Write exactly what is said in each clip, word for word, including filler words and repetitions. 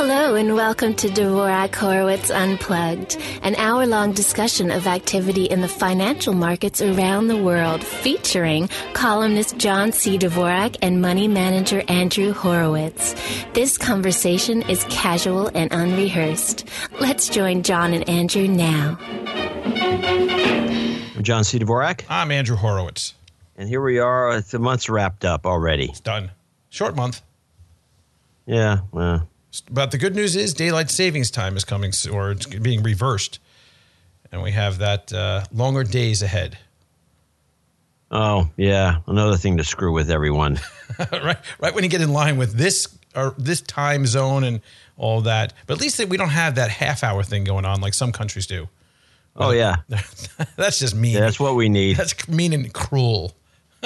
Hello and welcome to Dvorak Horowitz Unplugged, an hour-long discussion of activity in the financial markets around the world, featuring columnist John C. Dvorak and money manager Andrew Horowitz. This conversation is casual and unrehearsed. Let's join John and Andrew now. I'm John C. Dvorak. I'm Andrew Horowitz. And here we are. The month's wrapped up already. It's done. Short month. Yeah, well... But the good news is daylight savings time is coming, or it's being reversed. And we have that uh, longer days ahead. Oh, yeah. Another thing to screw with everyone. right right when you get in line with this or this time zone and all that. But at least we don't have that half-hour thing going on like some countries do. Oh, yeah. That's just mean. Yeah, that's what we need. That's mean and cruel.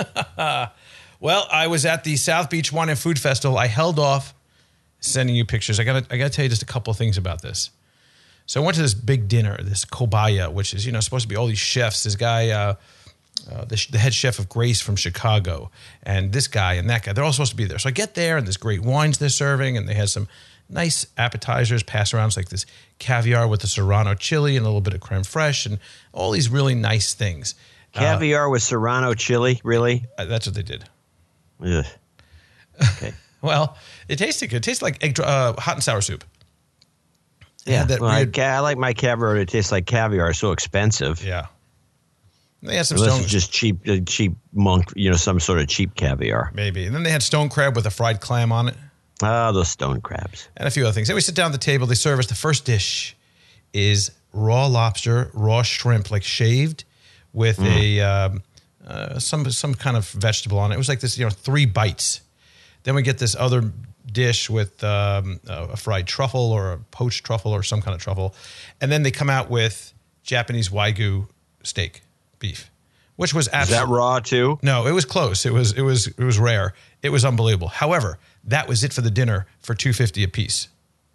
Well, I was at the South Beach Wine and Food Festival. I held off sending you pictures. I got I got to tell you just a couple of things about this. So I went to this big dinner, this Kobaya, which is, you know, supposed to be all these chefs. This guy, uh, uh, the, the head chef of Grace from Chicago, and this guy and that guy, they're all supposed to be there. So I get there, and there's great wines they're serving, and they had some nice appetizers passed around. It's like this caviar with the Serrano chili and a little bit of creme fraiche and all these really nice things. Caviar uh, with Serrano chili, really? Uh, that's what they did. Ugh. Okay. Well, it tasted good. It tasted like egg, uh, hot and sour soup. Yeah, that well, weird, I, I like my caviar to taste like caviar. It's so expensive. Yeah. They had some Unless stone, it's just cheap, uh, cheap monk, you know, some sort of cheap caviar. Maybe. And then they had stone crab with a fried clam on it. Ah, those stone crabs. And a few other things. Then we sit down at the table. They serve us. The first dish is raw lobster, raw shrimp, like shaved with mm. a um, uh, some some kind of vegetable on it. It was like this, you know, three bites. Then we get this other dish with um, a fried truffle or a poached truffle or some kind of truffle. And then they come out with Japanese Wagyu steak, beef, which was absolutely... Is that raw too? No, it was close. It was it was it was rare. It was unbelievable. However, that was it for the dinner for two hundred fifty dollars a piece.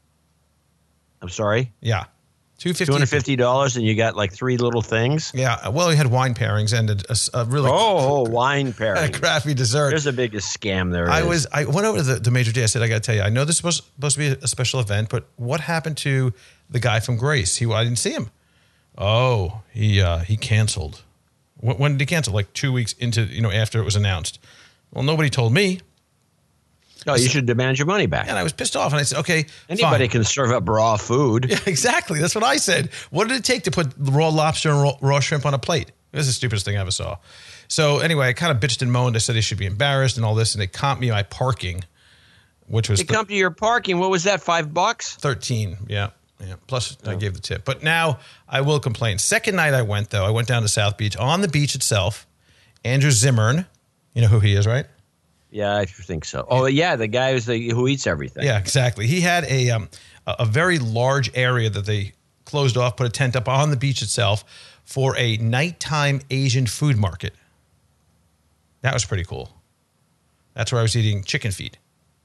I'm sorry? Yeah. two hundred fifty dollars two hundred fifty dollars and you got like three little things? Yeah. Well, we had wine pairings and a, a, a really oh, wine pairing. a crappy dessert. There's the biggest scam there I is. was I went over to the, the Major D. I said, I got to tell you, I know this is supposed, supposed to be a special event, but what happened to the guy from Grace? He I didn't see him. Oh, he uh, he canceled. When, when did he cancel? Like two weeks into, you know, after it was announced. Well, nobody told me. No, you should demand your money back. And I was pissed off. And I said, okay, anybody fine. can serve up raw food. Yeah, exactly. That's what I said. What did it take to put raw lobster and raw, raw shrimp on a plate? This is the stupidest thing I ever saw. So anyway, I kind of bitched and moaned. I said I should be embarrassed and all this. And they comped me my parking, which was... They comped you your parking. What was that, five bucks? thirteen, yeah. yeah. Plus, oh. I gave the tip. But now I will complain. Second night I went, though, I went down to South Beach. On the beach itself, Andrew Zimmern, you know who he is, right? Yeah, I think so. Oh, yeah, the guy who's the, who eats everything. Yeah, exactly. He had a um, a very large area that they closed off, put a tent up on the beach itself for a nighttime Asian food market. That was pretty cool. That's where I was eating chicken feet.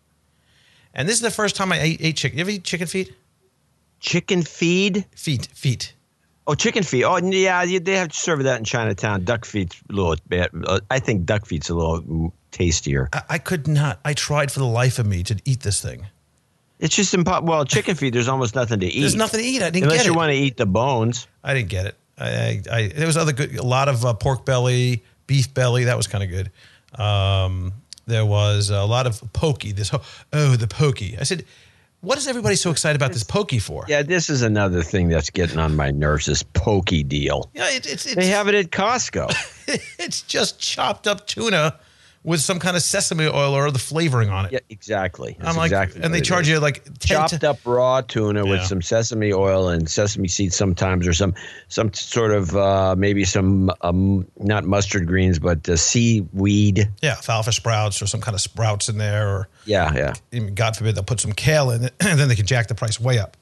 And this is the first time I ate, ate chicken. You ever eat chicken feet? Chicken feed? Feet, feet. Oh, chicken feet. Oh, yeah, they have to serve that in Chinatown. Duck feet's a little bit. I think duck feet's a little tastier. I, I could not. I tried for the life of me to eat this thing. It's just impossible. Well, chicken feet, there's almost nothing to eat. There's nothing to eat. I didn't Unless get it. you want to eat the bones. I didn't get it. I, I, I there was other good. A lot of uh, pork belly, beef belly. That was kind of good. Um, there was a lot of pokey. This oh, the pokey. I said, what is everybody so excited about this pokey for? Yeah, this is another thing that's getting on my nerves. This pokey deal. Yeah, it, it's, it's they have it at Costco. It's just chopped up tuna with some kind of sesame oil or the flavoring on it. Yeah, exactly. That's I'm like, exactly and they charge is. you like ten chopped to- up raw tuna yeah. with some sesame oil and sesame seeds sometimes, or some some sort of uh, maybe some um, not mustard greens, but uh, seaweed. Yeah, alfalfa sprouts or some kind of sprouts in there, or yeah, yeah. Even, God forbid they'll put some kale in it, and then they can jack the price way up.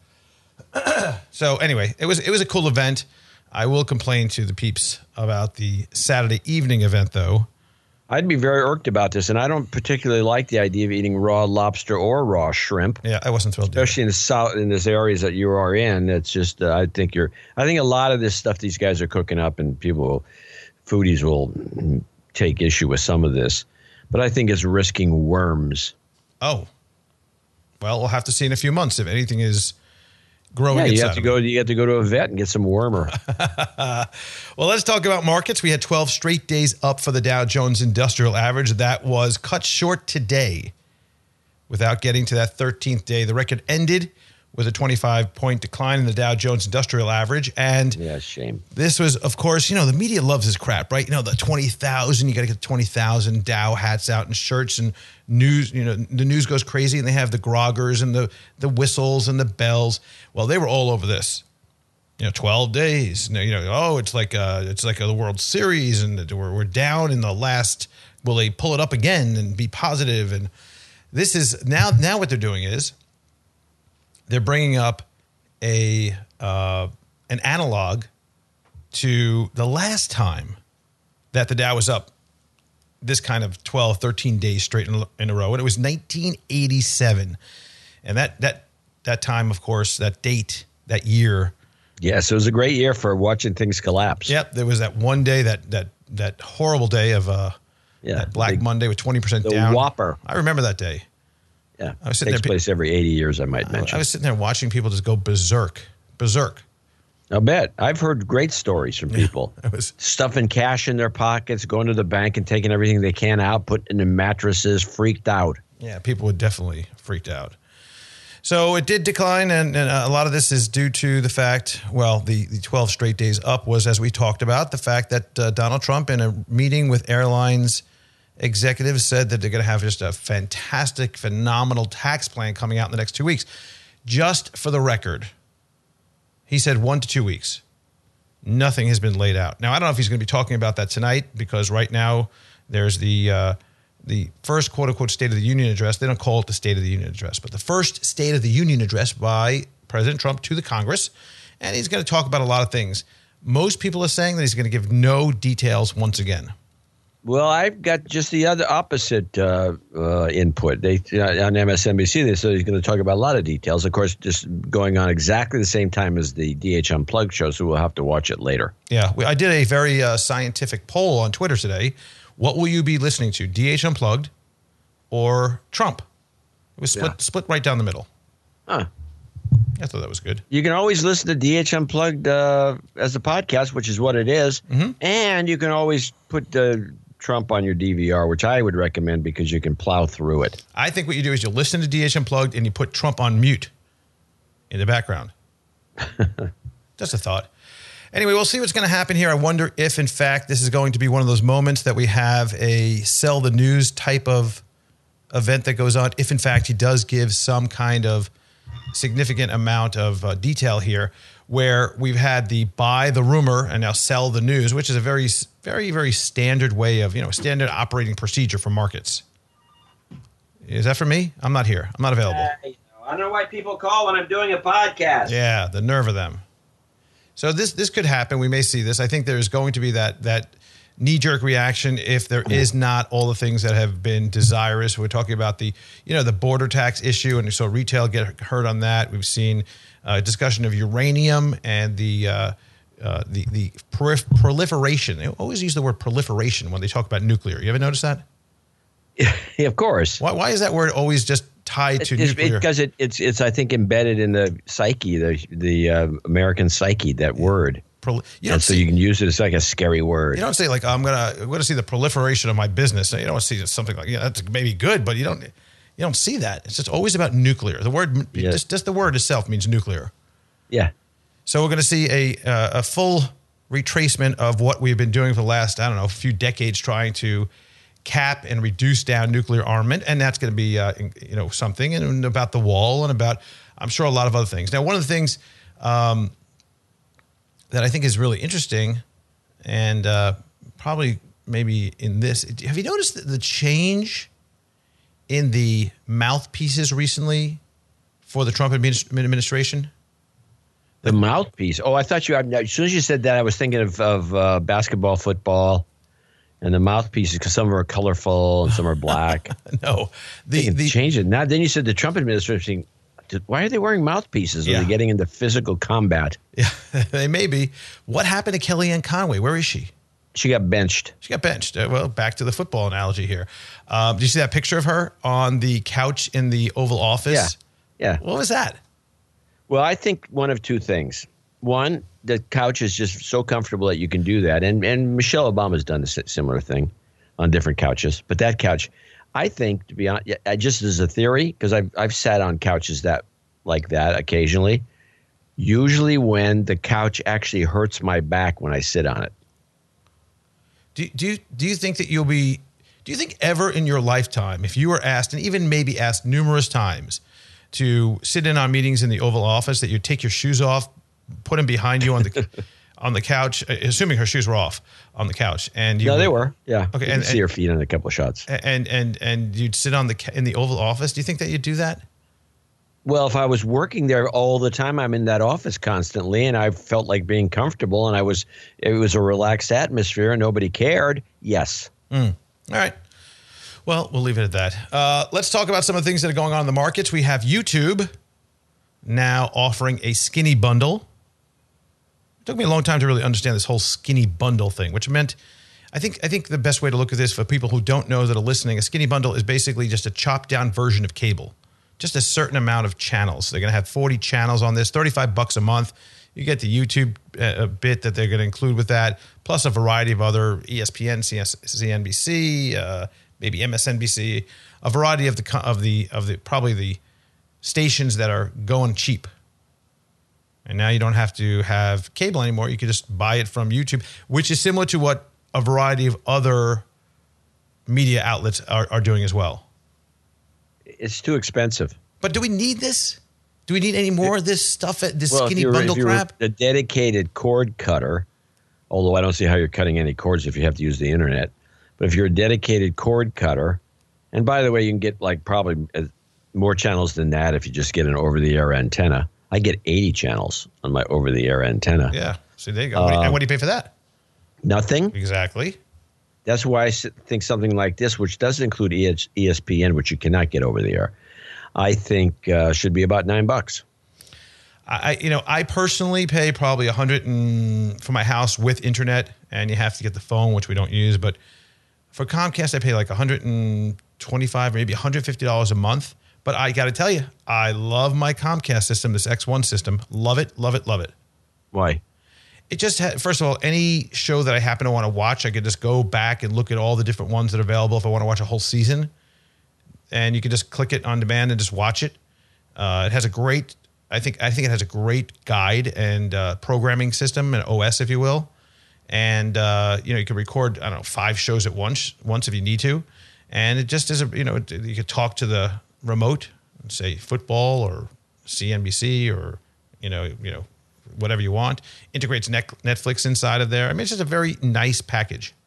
So anyway, it was it was a cool event. I will complain to the peeps about the Saturday evening event, though. I'd be very irked about this, and I don't particularly like the idea of eating raw lobster or raw shrimp. Yeah, I wasn't thrilled. Especially in the south, in these areas that you are in. It's just, uh, I think you're, I think a lot of this stuff these guys are cooking up, and people, will, foodies will take issue with some of this, but I think it's risking worms. Oh, Well, we'll have to see in a few months if anything is growing. Yeah, you inside have to of go. it. You have to go to a vet and get some wormer. Well, let's talk about markets. We had twelve straight days up for the Dow Jones Industrial Average. That was cut short today without getting to that thirteenth day. The record ended with a twenty-five point decline in the Dow Jones Industrial Average. And Yeah, shame. this was, of course, you know, the media loves this crap, right? You know, the twenty thousand, you got to get twenty thousand Dow hats out and shirts and news. You know, the news goes crazy and they have the groggers and the, the whistles and the bells. Well, they were all over this. You know, twelve days. You know, oh, it's like uh, it's like a World Series and we're, we're down in the last. Will they pull it up again and be positive? And this is now, now what they're doing is they're bringing up a uh, an analog to the last time that the Dow was up this kind of twelve, thirteen days straight in, in a row. And it was nineteen eighty-seven. And that that that time, of course, that date, that year. Yes, it was a great year for watching things collapse. Yep, there was that one day, that that that horrible day of uh, Yeah, that Black big- Monday with twenty percent the down. Whopper. I remember that day. Yeah, I was sitting takes there- place every eighty years, I might mention. I was sitting there watching people just go berserk, berserk. I'll bet. I've heard great stories from people. It was Stuffing cash in their pockets, going to the bank and taking everything they can out, putting it in mattresses, freaked out. Yeah, people were definitely freaked out. So it did decline, and, and a lot of this is due to the fact, well, the, the twelve straight days up was, as we talked about, the fact that uh, Donald Trump, in a meeting with airlines executives, said that they're going to have just a fantastic, phenomenal tax plan coming out in the next two weeks. Just for the record, he said one to two weeks. Nothing has been laid out. Now, I don't know if he's going to be talking about that tonight, because right now there's the uh, the first quote-unquote State of the Union address. They don't call it the State of the Union address, but the first State of the Union address by President Trump to the Congress. And he's going to talk about a lot of things. Most people are saying that he's going to give no details once again. Well, I've got just the other opposite uh, uh, input. They uh, on M S N B C, they said he's going to talk about a lot of details. Of course, just going on exactly the same time as the D H Unplugged show, so we'll have to watch it later. Yeah, we, I did a very uh, scientific poll on Twitter today. What will you be listening to, D H Unplugged or Trump? It was split, Yeah. split right down the middle. Huh. I thought that was good. You can always listen to D H Unplugged uh, as a podcast, which is what it is. Mm-hmm. And you can always put the Trump on your D V R, which I would recommend because you can plow through it. I think what you do is you listen to D H Unplugged and you put Trump on mute in the background. Just a thought. Anyway, we'll see what's going to happen here. I wonder if, in fact, this is going to be one of those moments that we have a sell the news type of event that goes on. If, in fact, he does give some kind of significant amount of uh, detail here, where we've had the buy the rumor and now sell the news, which is a very, very, very standard way of, you know, standard operating procedure for markets. Is that for me? I'm not here. I'm not available. I don't know why people call when I'm doing a podcast. Yeah, the nerve of them. So this this could happen. We may see this. I think there's going to be that that knee-jerk reaction if there is not all the things that have been desirous. We're talking about the, you know, the border tax issue, and so retail get hurt on that. We've seen uh, discussion of uranium and the uh, uh, the the prolif- proliferation. They always use the word proliferation when they talk about nuclear. You ever notice that? Yeah, of course. Why why is that word always just tied to It's nuclear? because it, it's it's I think embedded in the psyche, the the uh, American psyche. That word, Prol- you and don't so see- you can use it as like a scary word. You don't say like, oh, I'm gonna I'm gonna see the proliferation of my business. You don't see something like, yeah, that's maybe good, but you don't you don't see that. It's just always about nuclear. The word Yeah. just just the word itself means nuclear. Yeah, So we're going to see a uh, a full retracement of what we've been doing for the last, I don't know, few decades, trying to cap and reduce down nuclear armament, and that's going to be uh, you know something, and about the wall, and about, I'm sure, a lot of other things. Now, one of the things um, that I think is really interesting, and uh, probably maybe in this, have you noticed the, the change in the mouthpieces recently for the Trump administ- administration? the mouthpiece. Oh, I thought you. As soon as you said that, I was thinking of of uh, basketball, football, and the mouthpieces, because some are colorful and some are black. No, They the can the change it. Now, then you said the Trump administration. did- Why are they wearing mouthpieces? Are Yeah. they getting into physical combat? yeah, they may be. What happened to Kellyanne Conway? Where is she? She got benched. She got benched. Uh, well, back to the football analogy here. Um, do you see that picture of her on the couch in the Oval Office? Yeah. What was that? Well, I think one of two things. One, the couch is just so comfortable that you can do that. And and Michelle Obama's done a similar thing on different couches. But that couch, I think, to be honest, just as a theory, because I've, I've sat on couches that like that occasionally, usually when the couch actually hurts my back when I sit on it. Do, do, you, do you think that you'll be, do you think ever in your lifetime, if you were asked, and even maybe asked numerous times, to sit in on meetings in the Oval Office, that you'd take your shoes off, put them behind you on the on the couch, assuming her shoes were off on the couch, and you no, would, they were, yeah. Okay, you and can see and, her feet on a couple of shots, and and and you'd sit on the in the Oval Office. Do you think that you'd do that? Well, if I was working there all the time, I'm in that office constantly, and I felt like being comfortable, and I was it was a relaxed atmosphere, and nobody cared. Yes. Mm. All right. Well, we'll leave it at that. Uh, let's talk about some of the things that are going on in the markets. We have YouTube now offering a skinny bundle. It took me a long time to really understand this whole skinny bundle thing, which meant, I think I think the best way to look at this for people who don't know that are listening, a skinny bundle is basically just a chopped down version of cable, just a certain amount of channels. They're going to have forty channels on this, thirty-five bucks a month. You get the YouTube uh, bit that they're going to include with that, plus a variety of other E S P N, C N B C, uh, maybe M S N B C, a variety of the of the of the probably the stations that are going cheap. And now you don't have to have cable anymore. You can just buy it from YouTube, which is similar to what a variety of other media outlets are, are doing as well. It's too expensive. But do we need this? Do we need any more of this stuff, this well, skinny if you're, bundle if you're crap? A dedicated cord cutter, although I don't see how you're cutting any cords if you have to use the internet. But if you're a dedicated cord cutter, and by the way, you can get like probably more channels than that if you just get an over-the-air antenna. I get eighty channels on my over-the-air antenna. Yeah. See, there you go. Uh, what do you, and what do you pay for that? Nothing. Exactly. That's why I think something like this, which does include E S P N, which you cannot get over the air, I think uh, should be about nine bucks. I, you know, I personally pay probably a hundred and for my house with internet, and you have to get the phone, which we don't use. But for Comcast, I pay like a hundred and twenty-five, maybe a hundred fifty dollars a month. But I got to tell you, I love my Comcast system, this X one system. Love it, love it, love it. Why? It just had, first of all, any show that I happen to want to watch, I could just go back and look at all the different ones that are available if I want to watch a whole season. And you can just click it on demand and just watch it. Uh, it has a great, I think, I think it has a great guide and uh, programming system, an O S, if you will. And uh, you know, you can record, I don't know, five shows at once, once if you need to. And it just is a, you know, you could talk to the remote and say football or C N B C or, you know, you know, whatever you want. Integrates Netflix inside of there. I mean, it's just a very nice package.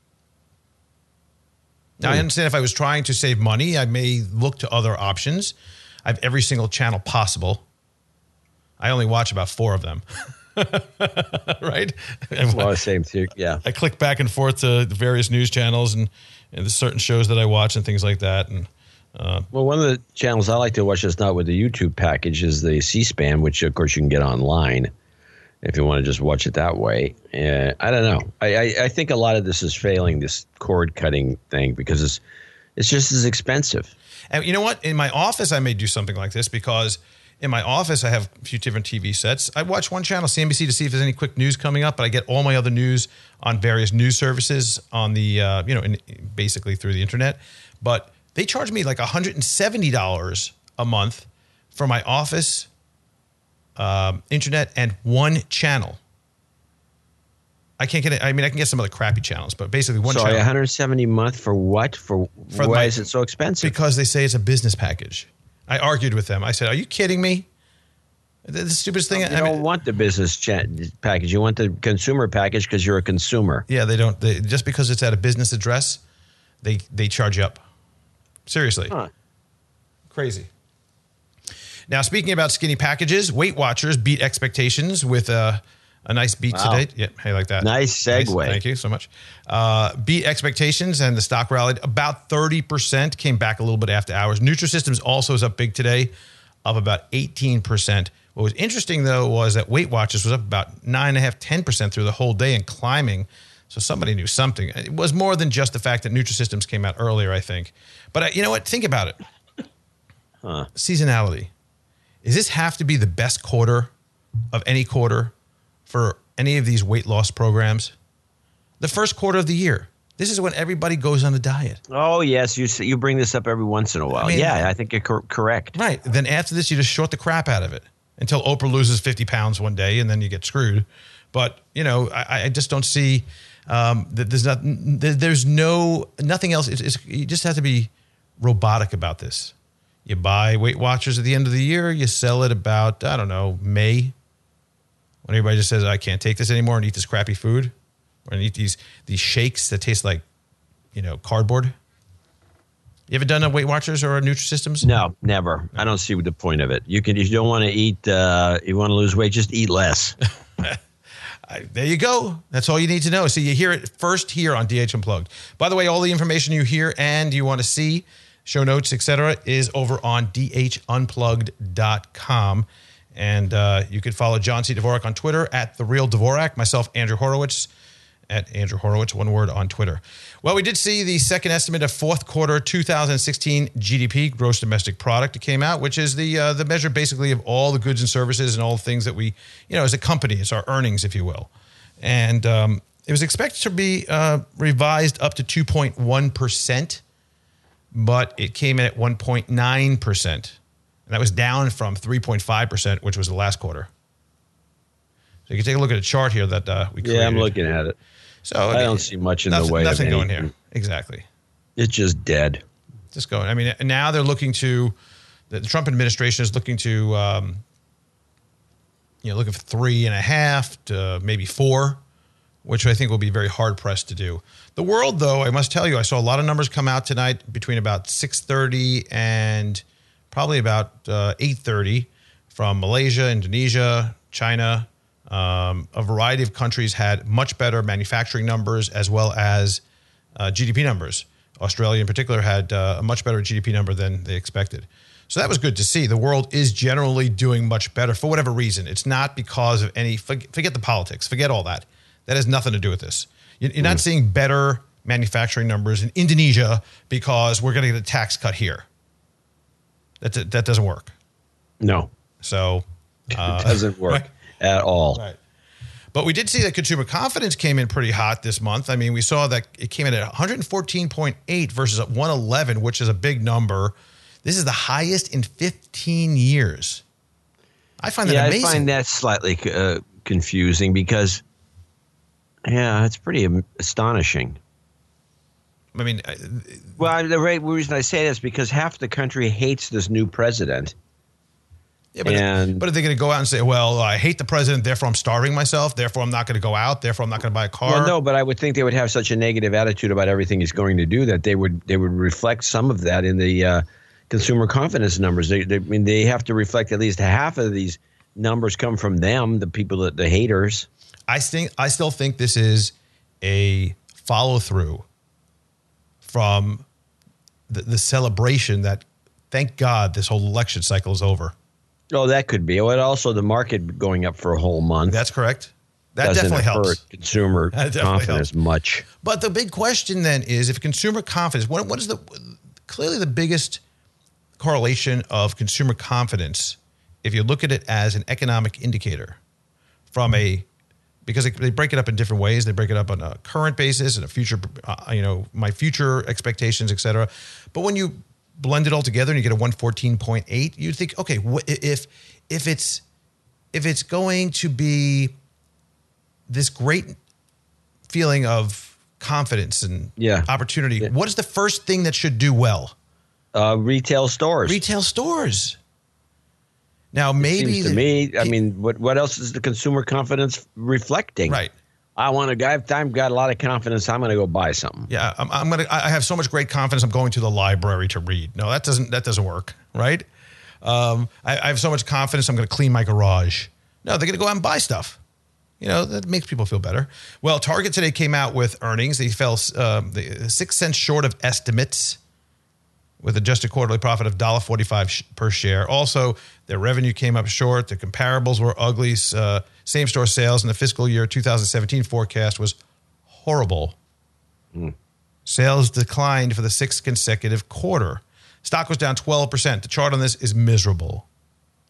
Now, I understand if I was trying to save money, I may look to other options. I have every single channel possible. I only watch about four of them. Right? Well, same too. Yeah. I click back and forth to the various news channels and, and the certain shows that I watch and things like that. And uh, well, one of the channels I like to watch that's not with the YouTube package is the C-SPAN, which of course you can get online if you want to just watch it that way. Uh, I don't know. I, I, I think a lot of this is failing, this cord cutting thing, because it's it's just as expensive. And you know what? In my office, I may do something like this because in my office, I have a few different T V sets. I watch one channel, C N B C, to see if there's any quick news coming up, but I get all my other news on various news services on the, uh, you know, in, basically through the internet. But they charge me like one hundred seventy dollars a month for my office, um, internet, and one channel. I can't get it. I mean, I can get some of the crappy channels, but basically one Sorry, channel. one hundred seventy a month for what? For, For why my- is it so expensive? Because they say it's a business package. I argued with them. I said, "Are you kidding me? The, the stupidest thing." You I don't mean, want the business cha- package. You want the consumer package because you're a consumer. yeah, they don't. They, just because it's at a business address, they they charge you up. Seriously, Huh. crazy. Now, speaking about skinny packages, Weight Watchers beat expectations with a a nice beat Wow. today. Yeah, hey, like that. Nice segue. Thank you so much. Uh, beat expectations, and the stock rallied about thirty percent, came back a little bit after hours. Nutrisystems also is up big today, up about eighteen percent. What was interesting, though, was that Weight Watchers was up about nine point five, ten percent through the whole day and climbing. So somebody knew something. It was more than just the fact that Nutrisystems came out earlier, I think. But uh, you know what? Think about it. Huh. Seasonality. Does this have to be the best quarter of any quarter for any of these weight loss programs? The first quarter of the year. This is when everybody goes on a diet. Oh, yes. You you bring this up every once in a while. I mean, yeah, I think you're cor- correct. Right. Then after this, you just short the crap out of it until Oprah loses fifty pounds one day, and then you get screwed. But, you know, I, I just don't see um, that there's not, there's no, nothing else. It's, it's, you just have to be robotic about this. You buy Weight Watchers at the end of the year. You sell it about, I don't know, May. When everybody just says, I can't take this anymore and eat this crappy food. Or eat these these shakes that taste like, you know, cardboard. You ever done a Weight Watchers or a Nutrisystems? No, never. No. I don't see the point of it. You can, if you don't want to eat, uh, you want to lose weight, just eat less. I, there you go. That's all you need to know. So you hear it first here on D H Unplugged. By the way, all the information you hear and you want to see, show notes, et cetera, is over on d h unplugged dot com. And uh, you can follow John C. Dvorak on Twitter at The Real Dvorak, myself, Andrew Horowitz, at Andrew Horowitz, one word on Twitter. Well, we did see the second estimate of fourth quarter two thousand sixteen G D P, gross domestic product, it came out, which is the uh, the measure basically of all the goods and services and all the things that we, you know, as a company, it's our earnings, if you will. And um, it was expected to be uh, revised up to two point one percent, but it came in at one point nine percent. And that was down from three point five percent, which was the last quarter. So you can take a look at a chart here that uh, we created. Yeah, I'm looking at it. So I don't see much in nothing, the way nothing of going anything. here. Exactly. It's just dead. Just going. I mean, now they're looking to, the Trump administration is looking to, um, you know, looking for three and a half to maybe four, which I think will be very hard pressed to do. The world, though, I must tell you, I saw a lot of numbers come out tonight between about six thirty and probably about uh, eight thirty from Malaysia, Indonesia, China. Um, a variety of countries had much better manufacturing numbers as well as uh, G D P numbers. Australia in particular had uh, a much better G D P number than they expected. So that was good to see. The world is generally doing much better for whatever reason. It's not because of any, forget the politics, forget all that. That has nothing to do with this. You're mm. not seeing better manufacturing numbers in Indonesia because we're going to get a tax cut here. That, that doesn't work. No. So uh, it doesn't work. Right. At all. Right. But we did see that consumer confidence came in pretty hot this month. I mean, we saw that it came in at one fourteen point eight versus one eleven, which is a big number. This is the highest in fifteen years. I find that yeah, amazing. I find that slightly uh, confusing because, yeah, it's pretty astonishing. I mean, well, the reason I say that is because half the country hates this new president. Yeah, but, and, but are they going to go out and say, well, I hate the president, therefore I'm starving myself, therefore I'm not going to go out, therefore I'm not going to buy a car? Well, no, but I would think they would have such a negative attitude about everything he's going to do that they would they would reflect some of that in the uh, consumer confidence numbers. They, they, I mean, they have to reflect at least half of these numbers come from them, the people, that the haters. I think I still think this is a follow-through from the, the celebration that, thank God, this whole election cycle is over. Oh, that could be. Well, also the market going up for a whole month. That's correct. That Doesn't definitely helps. hurt consumer confidence helps. much. But the big question then is, if consumer confidence, what, what is the clearly the biggest correlation of consumer confidence, if you look at it as an economic indicator from a, because they break it up in different ways. They break it up on a current basis and a future, uh, you know, my future expectations, et cetera. But when you blend it all together and you get a one fourteen point eight, you'd think, okay, wh- if if it's if it's going to be this great feeling of confidence and yeah. opportunity, yeah. what is the first thing that should do well? Uh, retail stores. Retail stores. Now, maybe it seems to me, I mean, what what else is the consumer confidence reflecting? Right. I want to. I've, I've got a lot of confidence. I'm going to go buy something. Yeah, I'm, I'm gonna. I have so much great confidence. I'm going to the library to read. No, that doesn't. That doesn't work, right? Um, I, I have so much confidence. I'm going to clean my garage. No, they're going to go out and buy stuff. You know, that makes people feel better. Well, Target today came out with earnings. They fell uh, six cents short of estimates, with adjusted quarterly profit of one dollar forty-five sh- per share. Also, their revenue came up short. The comparables were ugly. Uh, Same-store sales in the fiscal year two thousand seventeen forecast was horrible. Mm. Sales declined for the sixth consecutive quarter. Stock was down twelve percent. The chart on this is miserable.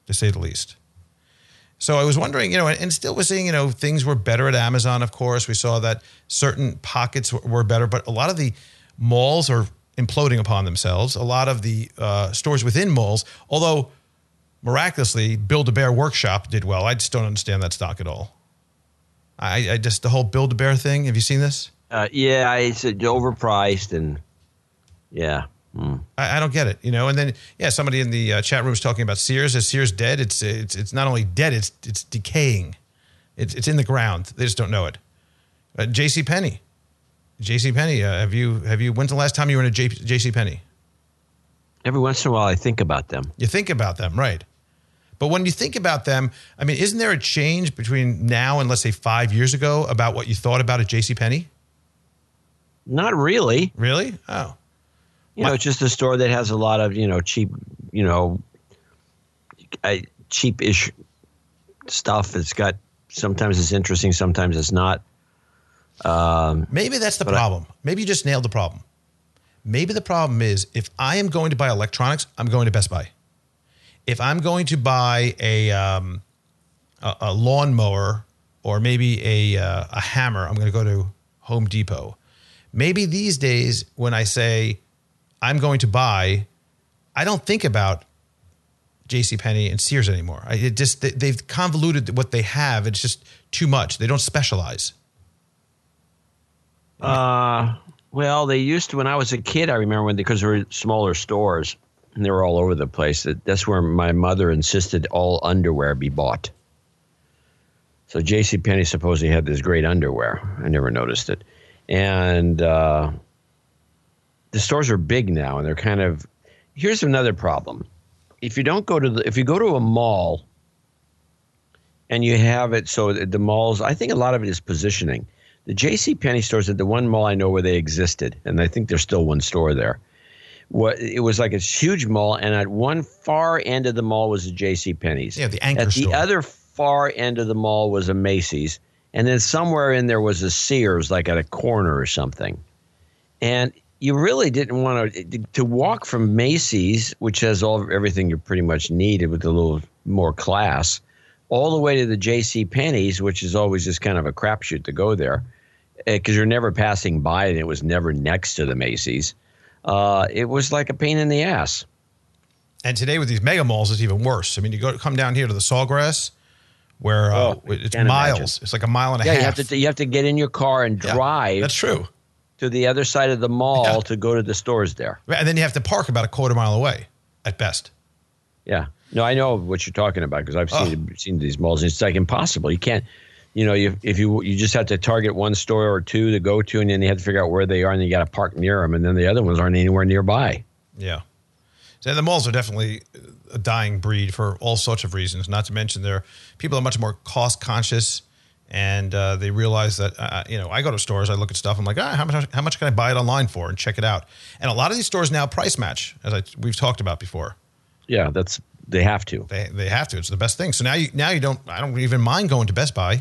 to say the least. So I was wondering, you know, and still we're seeing, you know, things were better at Amazon, of course. We saw that certain pockets were better, but a lot of the malls are imploding upon themselves. A lot of the uh, stores within malls, although miraculously Build-A-Bear Workshop did well. I just don't understand that stock at all. I, I just, the whole Build-A-Bear thing, have you seen this? Uh, yeah, it's overpriced and yeah. Mm. I, I don't get it, you know. And then, yeah, somebody in the uh, chat room was talking about Sears. Is Sears dead? It's it's it's not only dead; it's it's decaying. It's it's in the ground. They just don't know it. Uh, JCPenney, JCPenney. Uh, have you have you? When's the last time you were in a J, JCPenney? Every once in a while, I think about them. You think about them, right? But when you think about them, I mean, isn't there a change between now and let's say five years ago about what you thought about a JCPenney? Not really. Really? Oh. You know, it's just a store that has a lot of, you know, cheap, you know, uh, cheap-ish stuff. It's got, sometimes it's interesting, sometimes it's not. Um, Maybe that's the problem. I, Maybe you just nailed the problem. Maybe the problem is if I am going to buy electronics, I'm going to Best Buy. If I'm going to buy a um, a, a lawnmower or maybe a uh, a hammer, I'm going to go to Home Depot. Maybe these days when I say I'm going to buy, I don't think about JCPenney and Sears anymore. I, it just they, they've convoluted what they have. It's just too much. They don't specialize. Uh, well, they used to when I was a kid. I remember when because there were smaller stores and they were all over the place. That, that's where my mother insisted all underwear be bought. So JCPenney supposedly had this great underwear. I never noticed it, and. Uh, The stores are big now, and they're kind of. Here's another problem: if you don't go to the, if you go to a mall, and you have it so the malls, I think a lot of it is positioning. The JCPenney stores at the one mall I know where they existed, and I think there's still one store there. What it was like a huge mall, and at one far end of the mall was a JCPenney's. Yeah, the anchor At store. the other far end of the mall was a Macy's, and then somewhere in there was a Sears, like at a corner or something, and. You really didn't want to to walk from Macy's, which has all everything you pretty much needed with a little more class, all the way to the JCPenney's, which is always just kind of a crapshoot to go there, because you're never passing by and it was never next to the Macy's. Uh, it was like a pain in the ass. And today with these mega malls, it's even worse. I mean, you go come down here to the Sawgrass, where uh, oh, it's miles. Imagine. It's like a mile and a yeah, half. you have to you have to get in your car and drive. Yeah, that's true. To the other side of the mall yeah. to go to the stores there. And then you have to park about a quarter mile away at best. Yeah. No, I know what you're talking about because I've seen oh. seen these malls. It's like impossible. You can't, you know, you if you you just have to target one store or two to go to, and then you have to figure out where they are, and you got to park near them, and then the other ones aren't anywhere nearby. Yeah. So the malls are definitely a dying breed for all sorts of reasons. Not to mention, they're people are much more cost conscious. And uh, they realize that, uh, you know, I go to stores, I look at stuff, I'm like, ah, how much, how much can I buy it online for and check it out? And a lot of these stores now price match, as I, we've talked about before. Yeah, that's they have to. They they have to. It's the best thing. So now you now you don't. I don't even mind going to Best Buy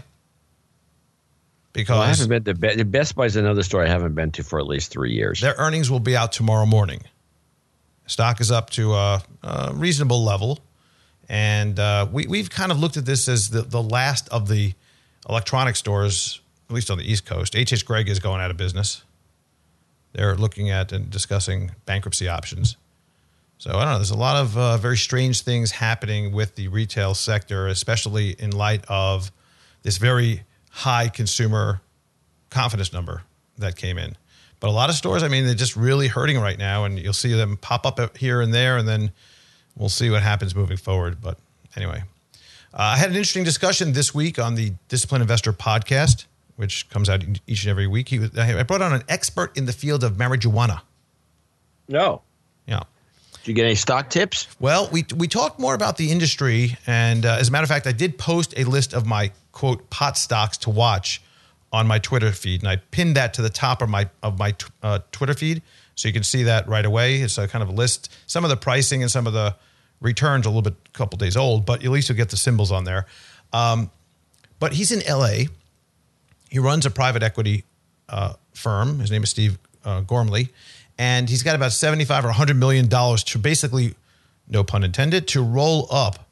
because well, I haven't been to Be- Best Buy is another store I haven't been to for at least three years. Their earnings will be out tomorrow morning. Stock is up to a, a reasonable level, and uh, we we've kind of looked at this as the the last of the electronic stores, at least on the East Coast. H H Gregg is going out of business. They're looking at and discussing bankruptcy options. So I don't know. There's a lot of uh, very strange things happening with the retail sector, especially in light of this very high consumer confidence number that came in. But a lot of stores, I mean, they're just really hurting right now, and you'll see them pop up here and there, and then we'll see what happens moving forward. But anyway. Uh, I had an interesting discussion this week on the Disciplined Investor podcast, which comes out each and every week. He was, I brought on an expert in the field of marijuana. No. Yeah. Did you get any stock tips? Well, we we talked more about the industry. And uh, as a matter of fact, I did post a list of my, quote, pot stocks to watch on my Twitter feed. And I pinned that to the top of my of my uh, Twitter feed. So you can see that right away. It's a kind of a list. Some of the pricing and some of the returns a little bit, a couple days old, but at least you'll get the symbols on there. Um, but he's in L A. He runs a private equity uh, firm. His name is Steve uh, Gormley, and he's got about seventy-five or one hundred million dollars to basically, no pun intended, to roll up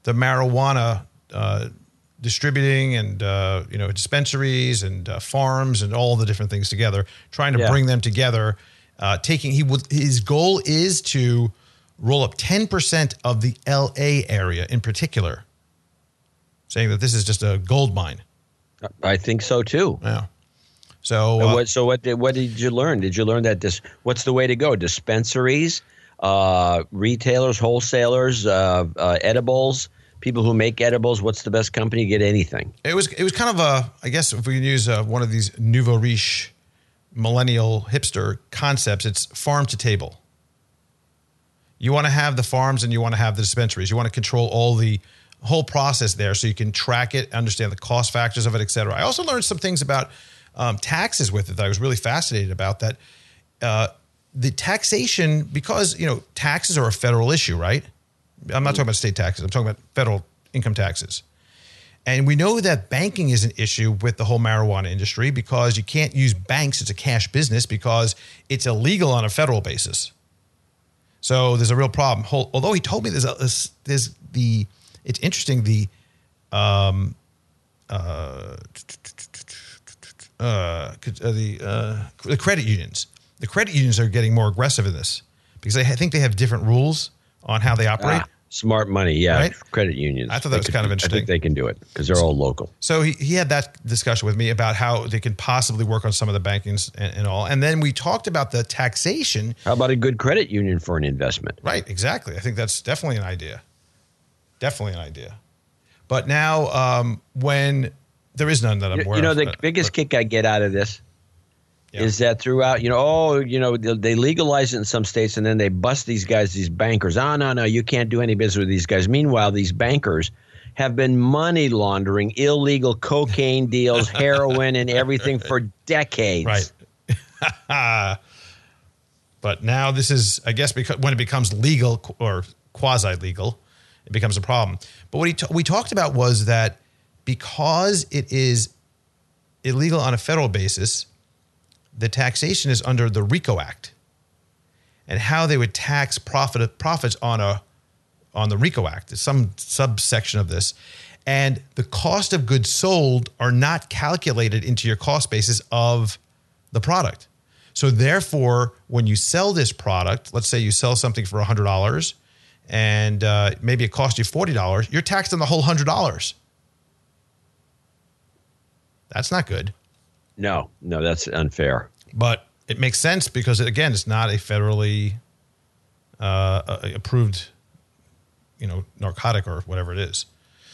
the marijuana uh, distributing and uh, you know dispensaries and uh, farms and all the different things together, trying to Yeah. bring them together. Uh, taking he would his goal is to roll up ten percent of the L A area in particular, saying that this is just a gold mine. I think so too. Yeah. So And uh, what, so what did what did you learn? Did you learn that this? What's the way to go? Dispensaries, uh, retailers, wholesalers, uh, uh, edibles, people who make edibles. What's the best company to get anything? it was it was kind of a, I guess if we can use uh, one of these nouveau riche millennial hipster concepts, it's farm to table. You want to have the farms and you want to have the dispensaries. You want to control all the whole process there so you can track it, understand the cost factors of it, et cetera. I also learned some things about um, taxes with it that I was really fascinated about. That uh, the taxation, because, you know, taxes are a federal issue, right? I'm not talking about state taxes. I'm talking about federal income taxes. And we know that banking is an issue with the whole marijuana industry because you can't use banks as a cash business because it's illegal on a federal basis. So there's a real problem. Whole- Although he told me there's a, there's the, it's interesting, the, um, uh, uh, the, uh, the credit unions. The credit unions are getting more aggressive in this because they I think they have different rules on how they operate. Ah, smart money, yeah. Right? Credit unions. I thought that They was could- kind of I interesting. think they can do it because they're all local. So he, he had that discussion with me about how they can possibly work on some of the bankings and, and all. And then we talked about the taxation. How about a good credit union for an investment? Right, exactly. I think that's definitely an idea. Definitely an idea. But now um, when there is none that I'm You, aware you know, of. the but- biggest but- kick I get out of this Yeah. is that throughout, you know, oh, you know, they, they legalize it in some states and then they bust these guys, these bankers. Oh, no, no, you can't do any business with these guys. Meanwhile, these bankers have been money laundering illegal cocaine deals, heroin, and everything for decades. Right. But now this is, I guess, because when it becomes legal or quasi-legal, it becomes a problem. But what he t- we talked about was that because it is illegal on a federal basis, the taxation is under the RICO Act, and how they would tax profit profits on a on the RICO Act is some subsection of this, and the cost of goods sold are not calculated into your cost basis of the product. So therefore, when you sell this product, let's say you sell something for one hundred dollars, and uh, maybe it cost you forty dollars, you're taxed on the whole one hundred dollars. That's not good. No, no, that's unfair. But it makes sense because, again, it's not a federally uh, approved, you know, narcotic or whatever it is.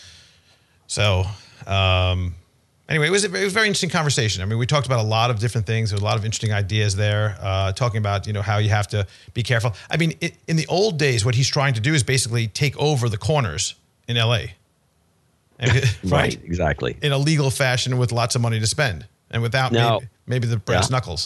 So, um, anyway, it was, a, it was a very interesting conversation. I mean, we talked about a lot of different things. There were a lot of interesting ideas there, uh, talking about, you know, how you have to be careful. I mean, it, in the old days, what he's trying to do is basically take over the corners in L A. And, right? Right, exactly. In a legal fashion with lots of money to spend. And without Now- maybe, maybe the brass Yeah. knuckles.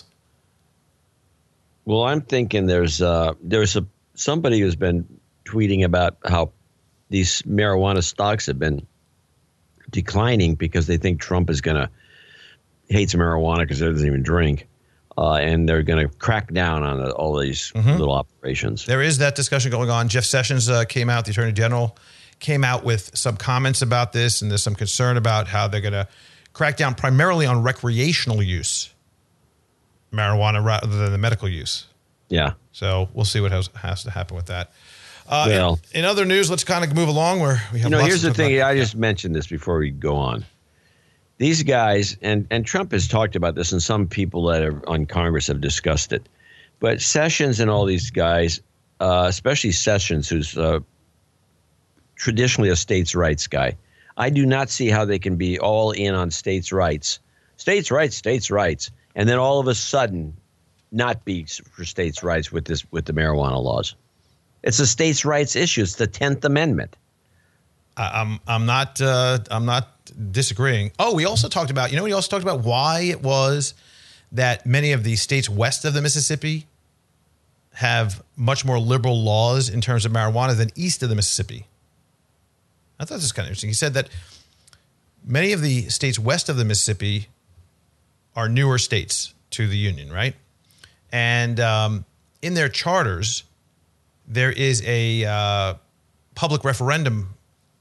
Well, I'm thinking there's uh, there's a somebody who's been tweeting about how these marijuana stocks have been declining because they think Trump is going to hates marijuana because he doesn't even drink, uh, and they're going to crack down on the, all these little operations. There is that discussion going on. Jeff Sessions uh, came out, the Attorney General came out with some comments about this, and there's some concern about how they're going to crack down primarily on recreational use marijuana rather than the medical use. Yeah. So we'll see what has, has to happen with that. Uh, Well- in, in other news, let's kind of move along where we have You know, lots here's to the talk thing. about. I just mentioned this before we go on. These guys, and, and Trump has talked about this, and some people that are on Congress have discussed it. But Sessions and all these guys, uh, especially Sessions, who's uh, traditionally a states' rights guy, I do not see how they can be all in on states' rights. States' rights, states' rights. And then all of a sudden not be for states' rights with this with the marijuana laws. It's a states' rights issue. It's the tenth Amendment. I- I'm I'm not uh, I'm not disagreeing. Oh, we also talked about, you know, we also talked about why it was that many of the states west of the Mississippi have much more liberal laws in terms of marijuana than east of the Mississippi. I thought this was kind of interesting. He said that many of the states west of the Mississippi are newer states to the Union, right? And um, in their charters, there is a uh, public referendum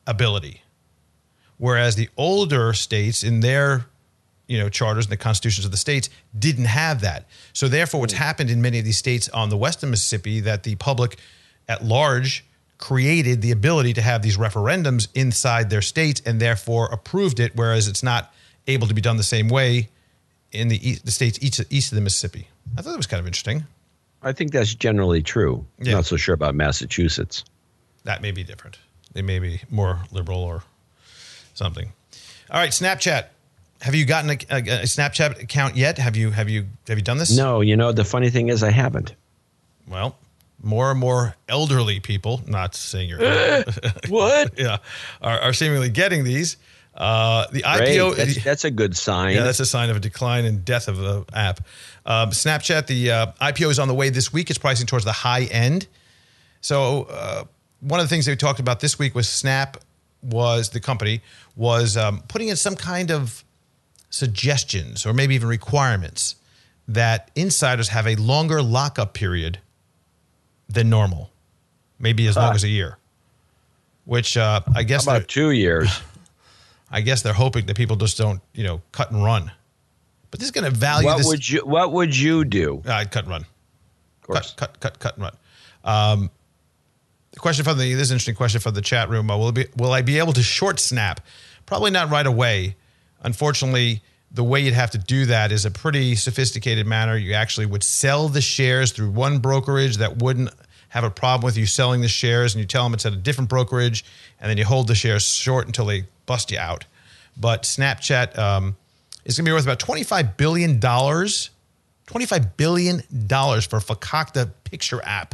ability, whereas the older states in their you know, charters and the constitutions of the states didn't have that. So therefore, what's happened in many of these states on the western Mississippi, that the public at large created the ability to have these referendums inside their states and therefore approved it, whereas it's not able to be done the same way in the, east, the states east, east of the Mississippi. I thought that was kind of interesting. I think that's generally true. Yeah. I'm not so sure about Massachusetts. That may be different. They may be more liberal or something. All right, Snapchat. Have you gotten a, a, a Snapchat account yet? Have you have you have you done this? No, you know, the funny thing is I haven't. Well, more and more elderly people, not saying you're what? yeah, are, are seemingly getting these. Uh, the Great. I P O That's, that's a good sign. Yeah, that's a sign of a decline and death of the app. Um, Snapchat, the uh, I P O is on the way this week. It's pricing towards the high end. So uh, one of the things they talked about this week was Snap was the company was um, putting in some kind of suggestions or maybe even requirements that insiders have a longer lockup period than normal, maybe as long Ah. as a year, which uh, I guess How they're- about two years? I guess they're hoping that people just don't, you know, cut and run. But this is going to value what this. would you What would you do? Uh, I'd cut and run. Of course. Cut, cut, cut, cut and run. Um, the question from the this is an interesting question from the chat room. Uh, will, it be, will I be able to short Snap? Probably not right away. Unfortunately, the way you'd have to do that is a pretty sophisticated manner. You actually would sell the shares through one brokerage that wouldn't have a problem with you selling the shares, and you tell them it's at a different brokerage, and then you hold the shares short until they bust you out. But Snapchat um, is going to be worth about twenty-five billion dollars. twenty-five billion dollars for a Fakakta picture app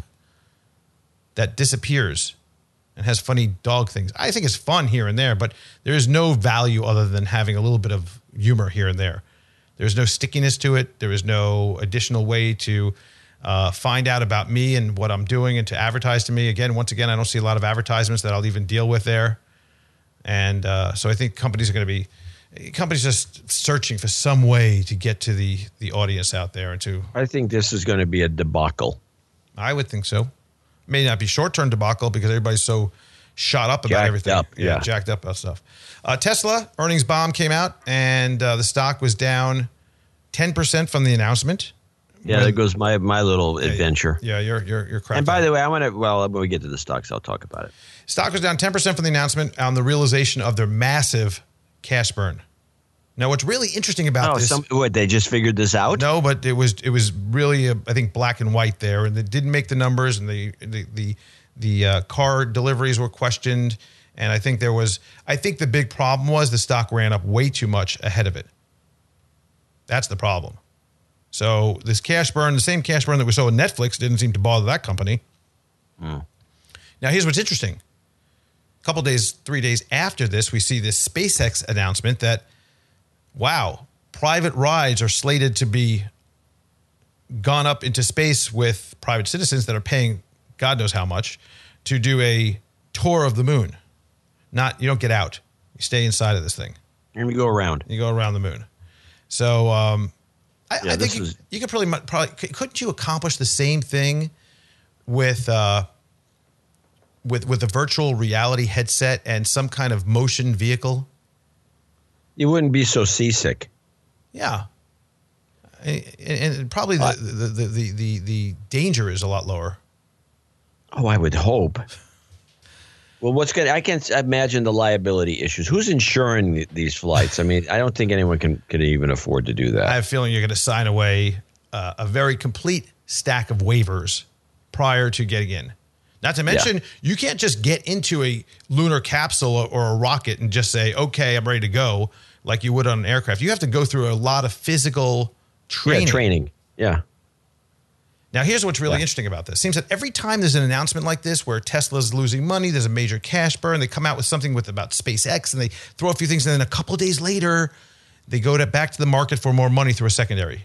that disappears and has funny dog things. I think it's fun here and there, but there is no value other than having a little bit of humor here and there. There's no stickiness to it. There is no additional way to uh, find out about me and what I'm doing and to advertise to me. Again, once again, I don't see a lot of advertisements that I'll even deal with there. And uh, so I think companies are going to be, companies just searching for some way to get to the the audience out there and to. I think this is going to be a debacle. I would think so. May not be short-term debacle because everybody's so shot up about Jacked everything. up, yeah. jacked up about stuff. Uh, Tesla earnings bomb came out, and uh, the stock was down ten percent from the announcement. Yeah, When- there goes my my little adventure. Yeah, you're you're you're correct. And by the way, I want to. Well, when we get to the stocks, I'll talk about it. Stock was down ten percent from the announcement on the realization of their massive cash burn. Now, what's really interesting about Oh, this? some, what, they just figured this out? No, but it was it was really uh, I think black and white there, and it didn't make the numbers, and the the the, the uh, car deliveries were questioned, and I think there was I think the big problem was the stock ran up way too much ahead of it. That's the problem. So this cash burn, the same cash burn that we saw with Netflix, didn't seem to bother that company. Mm. Now, here's what's interesting. A couple days, three days after this, we see this SpaceX announcement that, wow, private rides are slated to be gone up into space with private citizens that are paying God knows how much to do a tour of the moon. Not, you don't get out. You stay inside of this thing. Let me go around. You go around the moon. So um, I, Yeah, I this think you, is- you could probably, probably, couldn't you accomplish the same thing with uh, with with a virtual reality headset and some kind of motion vehicle? You wouldn't be so seasick. Yeah. And, and probably the, the, the, the, the, the danger is a lot lower. Oh, I would hope. Well, what's good? I can't imagine the liability issues. Who's insuring th- these flights? I mean, I don't think anyone can, can even afford to do that. I have a feeling you're going to sign away uh, a very complete stack of waivers prior to getting in. Not to mention, Yeah. you can't just get into a lunar capsule or, or a rocket and just say, okay, I'm ready to go, like you would on an aircraft. You have to go through a lot of physical training. Yeah, training. Yeah. Now, here's what's really Yeah. interesting about this. It seems that every time there's an announcement like this where Tesla's losing money, there's a major cash burn, they come out with something with about SpaceX and they throw a few things, and then a couple of days later, they go to, back to the market for more money through a secondary.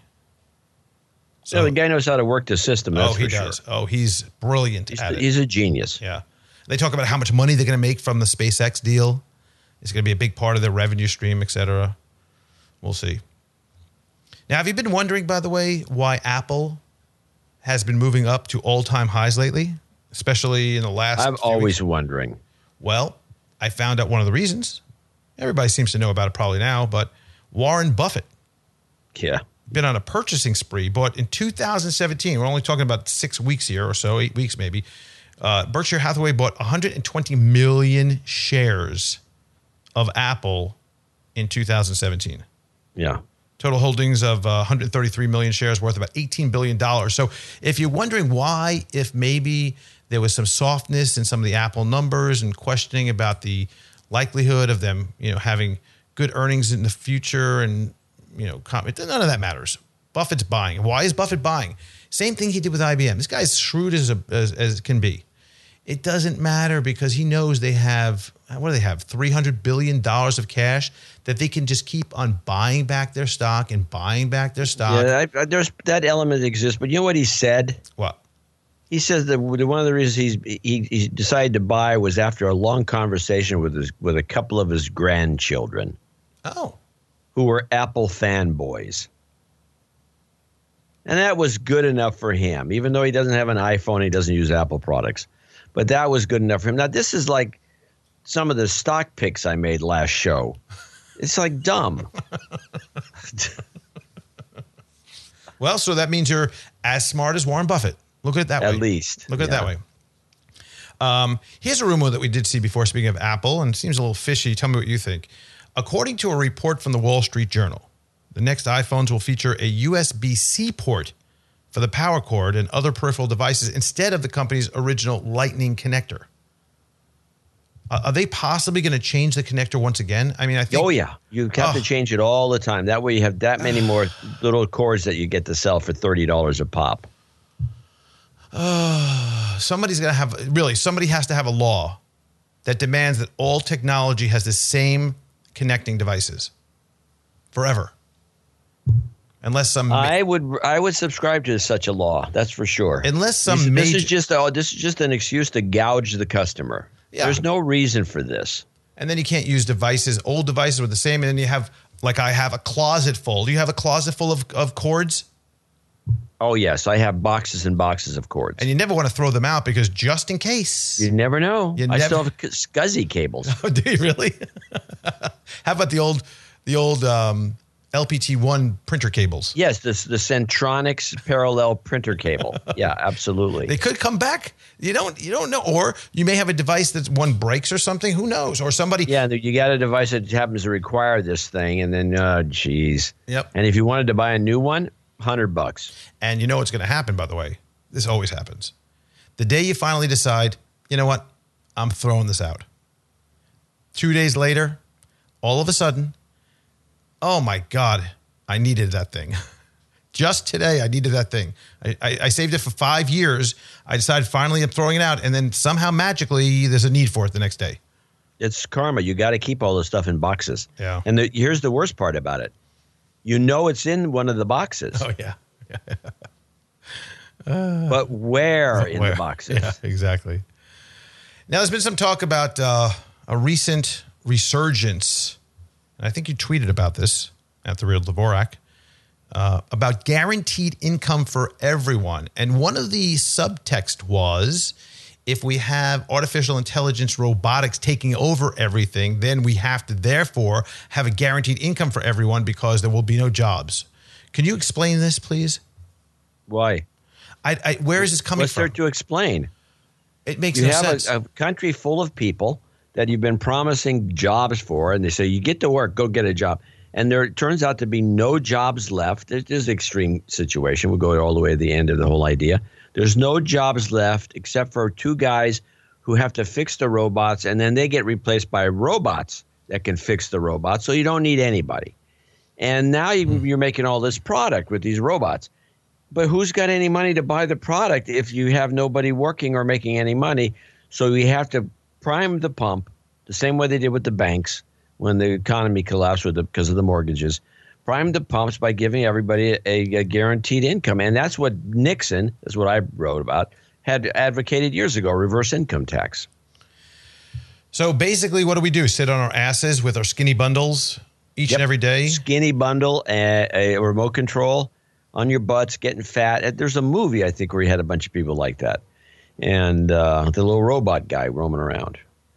So the guy knows how to work the system. That's oh, he for sure. does. Oh, he's brilliant He's, at it. he's a genius. Yeah. They talk about how much money they're going to make from the SpaceX deal. It's going to be a big part of their revenue stream, et cetera. We'll see. Now, have you been wondering, by the way, why Apple has been moving up to all-time highs lately, especially in the last I'm few always weeks? wondering. Well, I found out one of the reasons. Everybody seems to know about it probably now, but Warren Buffett. Yeah. Been on a purchasing spree, bought in two thousand seventeen. We're only talking about six weeks here or so, eight weeks maybe. Uh, Berkshire Hathaway bought one hundred twenty million shares of Apple in two thousand seventeen. Yeah. Total holdings of uh, one hundred thirty-three million shares worth about eighteen billion dollars. So if you're wondering why, if maybe there was some softness in some of the Apple numbers and questioning about the likelihood of them, you know, having good earnings in the future and, you know, none of that matters. Buffett's buying. Why is Buffett buying? Same thing he did with I B M. This guy's shrewd as, a, as, as can be. It doesn't matter because he knows they have, what do they have, three hundred billion dollars of cash that they can just keep on buying back their stock and buying back their stock. Yeah, I, there's that element exists. But you know what he said? What? He says that one of the reasons he's, he, he decided to buy was after a long conversation with his, with a couple of his grandchildren. Oh. Who were Apple fanboys. And that was good enough for him, even though he doesn't have an iPhone, he doesn't use Apple products. But that was good enough for him. Now, this is like some of the stock picks I made last show. It's like dumb. Well, so that means you're as smart as Warren Buffett. Look at it that way. At least. Look at yeah. it that way. Um, here's a rumor that we did see before, speaking of Apple, and it seems a little fishy. Tell me what you think. According to a report from the Wall Street Journal, the next iPhones will feature a U S B-C port for the power cord and other peripheral devices instead of the company's original Lightning connector. Uh, are they possibly going to change the connector once again? I mean, I think. Oh, yeah. You have oh. to change it all the time. That way you have that many more little cords that you get to sell for thirty dollars a pop. Uh, somebody's going to have, really, somebody has to have a law that demands that all technology has the same connecting devices forever. Unless some, I would, I would subscribe to such a law. That's for sure. Unless some, this, major, this is just, oh, this is just an excuse to gouge the customer. Yeah. There's no reason for this. And then you can't use devices, old devices with the same, and then you have, like I have a closet full. Do you have a closet full of, of cords? Oh, yes. I have boxes and boxes of cords. And you never want to throw them out because just in case. You never know. You I never, still have SCSI cables. Oh, do you really? How about the old the old um, L P T one printer cables? Yes, the, the Centronics parallel printer cable. Yeah, absolutely. They could come back. You don't you don't know. Or you may have a device that one breaks or something. Who knows? Or somebody. Yeah, you got a device that happens to require this thing, and then, uh, geez. Yep. And if you wanted to buy a new one, hundred bucks. And you know what's going to happen, by the way? This always happens. The day you finally decide, you know what? I'm throwing this out. Two days later, all of a sudden, oh my God, I needed that thing. Just today, I needed that thing. I, I, I saved it for five years. I decided finally I'm throwing it out. And then somehow magically there's a need for it the next day. It's karma. You got to keep all this stuff in boxes. Yeah. And the, here's the worst part about it. You know it's in one of the boxes. Oh, yeah. uh, but where in where? the boxes? Yeah, exactly. Now, there's been some talk about uh, a recent resurgence. And I think you tweeted about this at The Real Dvorak. Uh, about guaranteed income for everyone. And one of the subtext was, if we have artificial intelligence robotics taking over everything, then we have to therefore have a guaranteed income for everyone because there will be no jobs. Can you explain this, please? Why? I, I, where is this coming What's from? there to explain? It makes you no have sense. a, a country full of people that you've been promising jobs for, and they say, you get to work, go get a job. And there turns out to be no jobs left. It is an extreme situation. We'll go all the way to the end of the whole idea. There's no jobs left except for two guys who have to fix the robots, and then they get replaced by robots that can fix the robots. So you don't need anybody. And now you're making all this product with these robots. But who's got any money to buy the product if you have nobody working or making any money? So we have to prime the pump the same way they did with the banks when the economy collapsed with the, because of the mortgages. Prime the pumps by giving everybody a, a guaranteed income. And that's what Nixon, that's what I wrote about, had advocated years ago, reverse income tax. So basically, what do we do? Sit on our asses with our skinny bundles each Yep. and every day? Skinny bundle, a, a remote control on your butts, getting fat. There's a movie, I think, where you had a bunch of people like that. And uh, the little robot guy roaming around.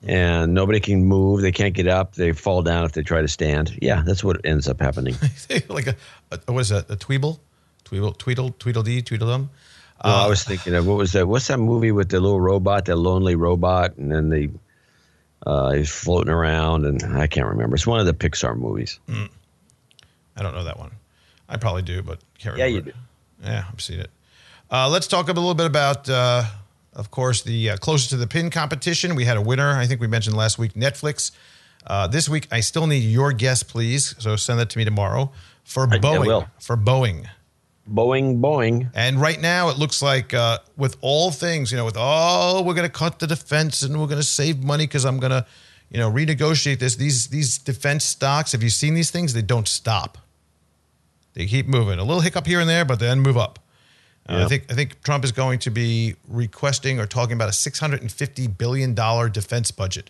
and nobody can move. They can't get up. They fall down if they try to stand. Yeah, that's what ends up happening. Like a, a what is that? A Tweeble? Tweedle, Tweedle, Tweedledee, Tweedledum? No, uh, I was thinking of, what was that? What's that movie with the little robot, that lonely robot, and then the uh, he's floating around, and I can't remember. It's one of the Pixar movies. Mm. I don't know that one. I probably do, but can't remember. Yeah, you it. do. Yeah, I've seen it. Uh, let's talk a little bit about, uh, of course, the uh, Closest to the Pin competition. We had a winner. I think we mentioned last week, Netflix. Uh, this week, I still need your guess, please. So send that to me tomorrow for I, Boeing. I will. For Boeing. Boeing, Boeing. And right now, it looks like uh, with all things, you know, with oh, we're going to cut the defense and we're going to save money because I'm going to, you know, renegotiate this. These these defense stocks, have you seen these things? They don't stop. They keep moving. A little hiccup here and there, but then move up. Uh, Yeah. I think I think Trump is going to be requesting or talking about a six hundred fifty billion dollars defense budget.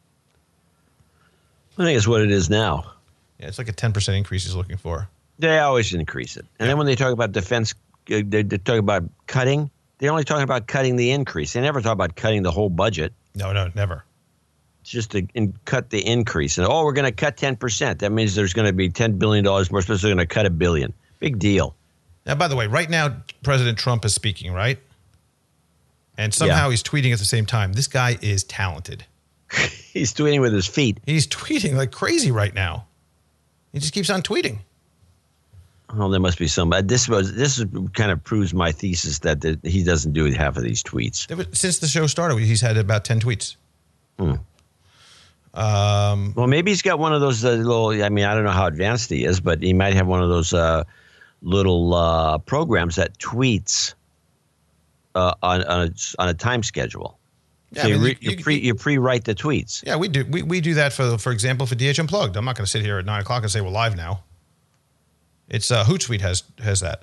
I think it's what it is now. Yeah, it's like a ten percent increase he's looking for. They always increase it. And then when they talk about defense, uh, they, they talk about cutting. They're only talking about cutting the increase. They never talk about cutting the whole budget. No, no, never. It's just to in, cut the increase. And, oh, we're going to cut ten percent. That means there's going to be ten billion dollars more. Supposed to going to cut a billion. Big deal. Now, by the way, right now, President Trump is speaking, right? And somehow Yeah. he's tweeting at the same time. This guy is talented. He's tweeting with his feet. He's tweeting like crazy right now. He just keeps on tweeting. Oh, there must be some. uh, This was this is, kind of proves my thesis that the, he doesn't do half of these tweets. There was- Since the show started, he's had about ten tweets. Hmm. Um, Well, maybe he's got one of those uh, little. I mean, I don't know how advanced he is, but he might have one of those uh, little uh, programs that tweets uh, on on a, on a time schedule. Yeah, so I you, mean, re, you- you, you- pre, you pre-write the tweets. yeah, we do. We, we do that for for example for D H Unplugged. I'm not going to sit here at nine o'clock and say we're live now. It's uh, Hootsuite has has that.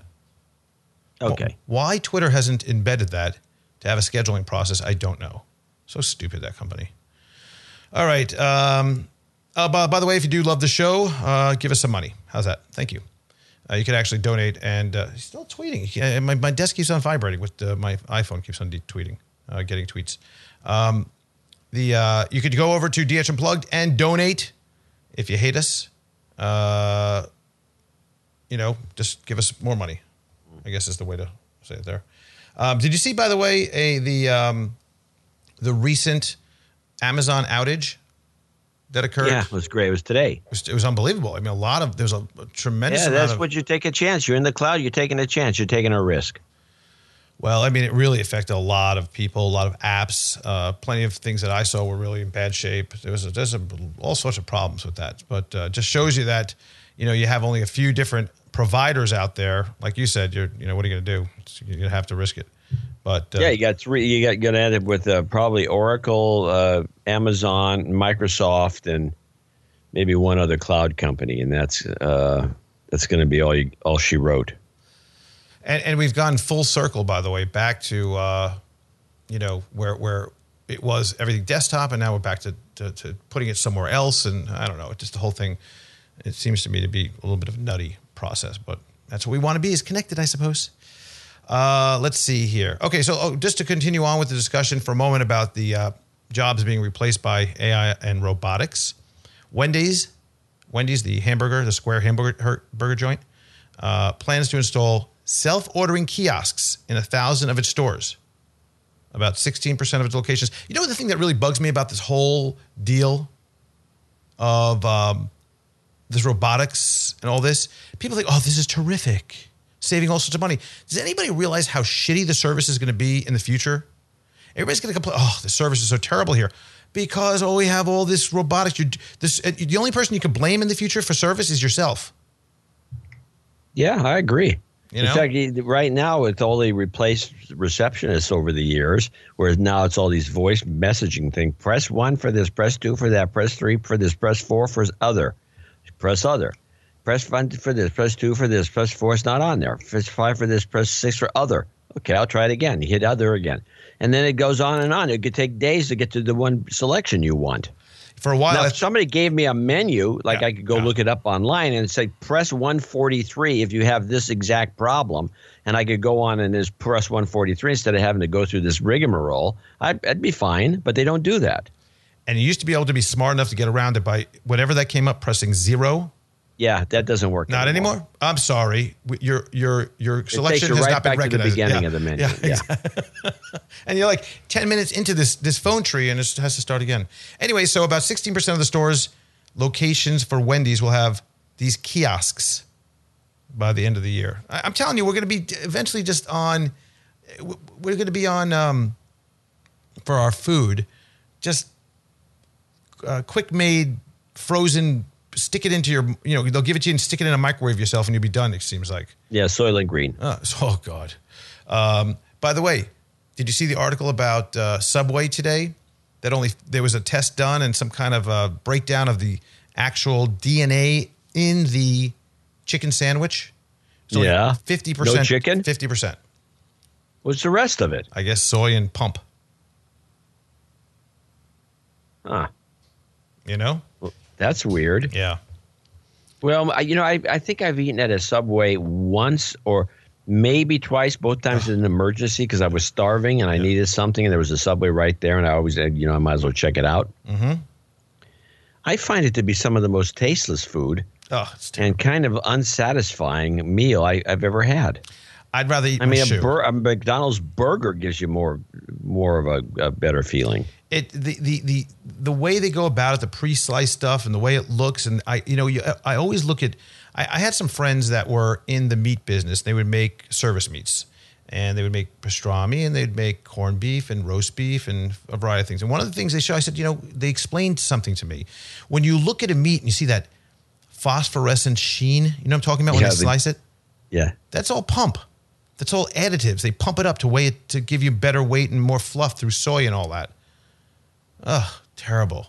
Okay. Why Twitter hasn't embedded that to have a scheduling process, I don't know. So stupid, that company. All right. Um, uh, by, by the way, if you do love the show, uh, give us some money. How's that? Thank you. Uh, you can actually donate. And uh, he's still tweeting. Yeah, my, my desk keeps on vibrating with uh, my iPhone keeps on de- tweeting, uh, getting tweets. Um, the uh, you could go over to D H Unplugged and donate if you hate us. Uh, you know, just give us more money, I guess is the way to say it there. Um, did you see, by the way, a the um, the recent Amazon outage that occurred? Yeah, it was great. It was today. It was, it was unbelievable. I mean, a lot of there's a, a tremendous Yeah, amount that's of. what you take a chance. You're in the cloud. You're taking a chance. You're taking a risk. Well, I mean, it really affected a lot of people, a lot of apps. Uh, plenty of things that I saw were really in bad shape. There was a, there's a, all sorts of problems with that, but uh, just shows you that you know you have only a few different providers out there. Like you said, you're you know what are you going to do? You're going to have to risk it. But uh, Yeah, you got three. You got going to end up with uh, probably Oracle, uh, Amazon, Microsoft, and maybe one other cloud company, and that's uh, that's going to be all you, all she wrote. And, and we've gone full circle, by the way, back to uh, you know where where it was everything desktop, and now we're back to, to to putting it somewhere else. And I don't know, it just the whole thing. It seems to me to be a little bit of a nutty process, but that's what we want to be, is connected, I suppose. Uh, let's see here. Okay, so oh, just to continue on with the discussion for a moment about the uh, jobs being replaced by A I and robotics. Wendy's, Wendy's, the hamburger, the square hamburger her, burger joint, uh, plans to install self-ordering kiosks in a thousand of its stores. About sixteen percent of its locations. You know the thing that really bugs me about this whole deal of um, this robotics and all this? People think, oh, this is terrific, saving all sorts of money. Does anybody realize how shitty the service is going to be in the future? Everybody's going to complain, oh, the service is so terrible here because, oh, we have all this robotics. You're, this, the only person you can blame in the future for service is yourself. Yeah, I agree. You In know? fact, you- right now it's all they replaced receptionists over the years, whereas now it's all these voice messaging thing. Press one for this, press two for that, press three for this, press four for other, press other, press one for this, press two for this, press four is not on there, press five for this, press six for other. Okay, I'll try it again. You hit other again. And then it goes on and on. It could take days to get to the one selection you want. For a while, Now, if that's- somebody gave me a menu, like Yeah, I could go yeah. look it up online and say, press one forty-three if you have this exact problem, and I could go on and just press one forty-three instead of having to go through this rigmarole, I'd, I'd be fine, but they don't do that. And you used to be able to be smart enough to get around it by whatever that came up, pressing zero. Yeah, that doesn't work Not anymore. anymore? I'm sorry. Your your your selection you has right not been back to the recognized. beginning yeah. of the menu. Yeah, Yeah. exactly. And you're like ten minutes into this this phone tree, and it has to start again. Anyway, so about sixteen percent of the stores locations for Wendy's will have these kiosks by the end of the year. I, I'm telling you, we're going to be eventually just on. We're going to be on um, for our food, just uh, quick made frozen. Stick it into your, you know, they'll give it to you and stick it in a microwave yourself and you'll be done, it seems like. Yeah, Soylent Green. Oh, oh God. Um, by the way, did you see the article about uh, Subway today? That only, there was a test done and some kind of a breakdown of the actual D N A in the chicken sandwich. It's only Yeah. fifty percent. No chicken? fifty percent. What's the rest of it? I guess soy and pump. Huh. You know? That's weird. Yeah. Well, I- you know, I, I think I've eaten at a Subway once or maybe twice, both times in an emergency because I was starving and I needed something and there was a Subway right there and I always said, you know, I might as well check it out. Mm-hmm. I find it to be some of the most tasteless food Oh, it's and kind of unsatisfying meal I, I've ever had. I'd rather eat I my mean, a, shoe. bur- a McDonald's burger gives you more more of a, a better feeling. It the, the the the way they go about it, the pre-sliced stuff, and the way it looks, and I you know you, I always look at. I, I had some friends that were in the meat business. They would make service meats, and they would make pastrami, and they'd make corned beef and roast beef and a variety of things. And one of the things they showed, I said, you know, they explained something to me. When you look at a meat and you see that phosphorescent sheen, you know what I'm talking about when Yeah, they the- slice it. Yeah. That's all pump. That's all additives. They pump it up to weigh it to give you better weight and more fluff through soy and all that. Ugh, terrible.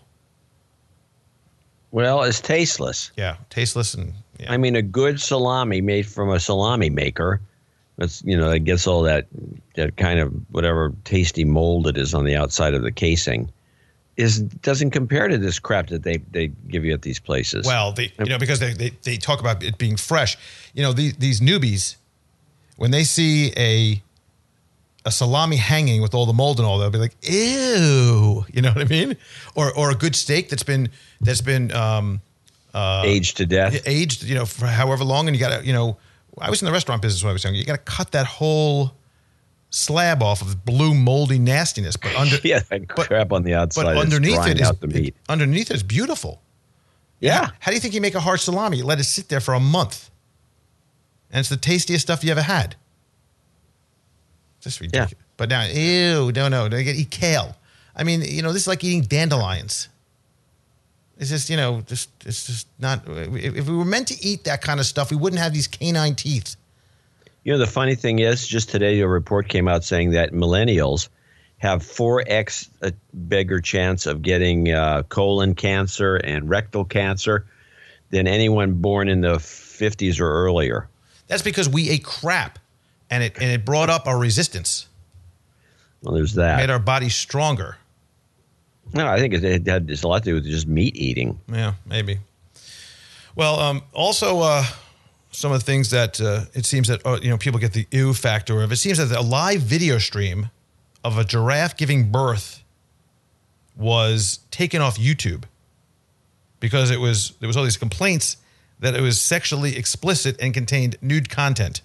Well, it's tasteless. Yeah, tasteless and yeah. I mean, a good salami made from a salami maker, that's, you know, it gets all that that kind of whatever tasty mold it is on the outside of the casing, is doesn't compare to this crap that they, they give you at these places. Well, they you know because they, they they talk about it being fresh. You know, these these newbies, when they see a a salami hanging with all the mold and all, they'll be like, "Ew," you know what I mean? Or or a good steak that's been that's been um, uh, aged to death. aged, you know, for however long, and you got to, you know, I was in the restaurant business when I was young. You got to cut that whole slab off of blue moldy nastiness, but under Yeah, that but- crap on the outside. but is underneath drying it is out the meat. it- underneath it is beautiful. Yeah. How do you think you make a hard salami? You let it sit there for a month, and it's the tastiest stuff you ever had. Just ridiculous. Yeah. But now, ew, no, no, they get eat kale. I mean, you know, this is like eating dandelions. It's just, you know, just it's just not. If, if we were meant to eat that kind of stuff, we wouldn't have these canine teeth. You know, the funny thing is, just today a report came out saying that millennials have four x a bigger chance of getting uh, colon cancer and rectal cancer than anyone born in the fifties or earlier. That's because we ate crap, and it and it brought up our resistance, Well, there's that. made our bodies stronger. No, I think it, it had it's a lot to do with just meat eating. Yeah, maybe. Well, um, also uh, some of the things that uh, it seems that uh, you know people get the ew factor of. It seems that a live video stream of a giraffe giving birth was taken off YouTube because it was there was all these complaints that it was sexually explicit and contained nude content.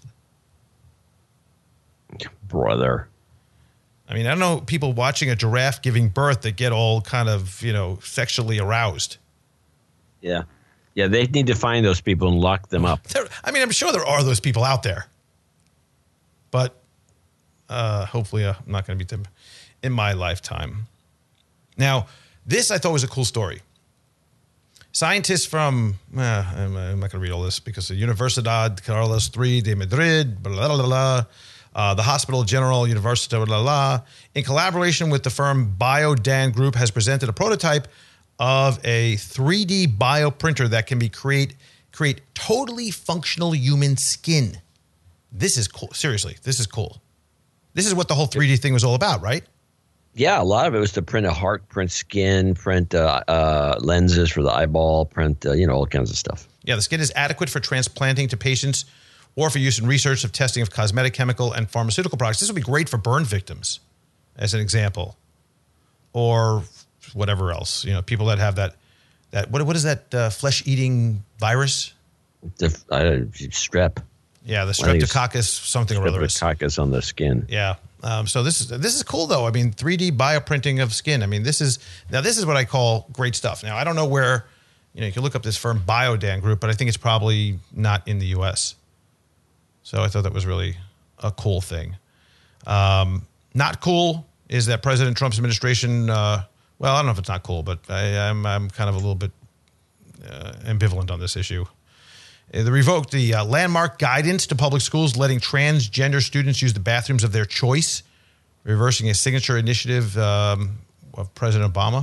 Brother. I mean, I don't know people watching a giraffe giving birth that get all kind of, you know, sexually aroused. Yeah. Yeah, they need to find those people and lock them up. There, I mean, I'm sure there are those people out there. But uh, hopefully uh, I'm not going to meet them in my lifetime. Now, this I thought was a cool story. Scientists from, uh, I'm, I'm not going to read all this because the Universidad Carlos three de Madrid, blah, blah, blah, blah, uh, the Hospital General University, blah, blah, blah, in collaboration with the firm Biodan Group, has presented a prototype of a three D bioprinter that can be create create totally functional human skin. This is cool. Seriously, this is cool. This is what the whole three D thing was all about, right? Yeah, a lot of it was to print a heart, print skin, print uh, uh, lenses for the eyeball, print, uh, you know, all kinds of stuff. Yeah, the skin is adequate for transplanting to patients or for use in research of testing of cosmetic, chemical, and pharmaceutical products. This would be great for burn victims, as an example, or whatever else. You know, people that have that that what what is that uh, flesh eating virus? The uh, strep. Yeah, the streptococcus something or other. Streptococcus on the skin. Yeah. Um, so this is this is cool though. I mean, three D bioprinting of skin. I mean, this is now this is what I call great stuff. Now I don't know where, you know, you can look up this firm Biodan Group, but I think it's probably not in the U S. So I thought that was really a cool thing. Um, not cool is that President Trump's administration. Uh, well, I don't know if it's not cool, but I, I'm I'm kind of a little bit uh, ambivalent on this issue. They revoked the uh, landmark guidance to public schools letting transgender students use the bathrooms of their choice, reversing a signature initiative um, of President Obama.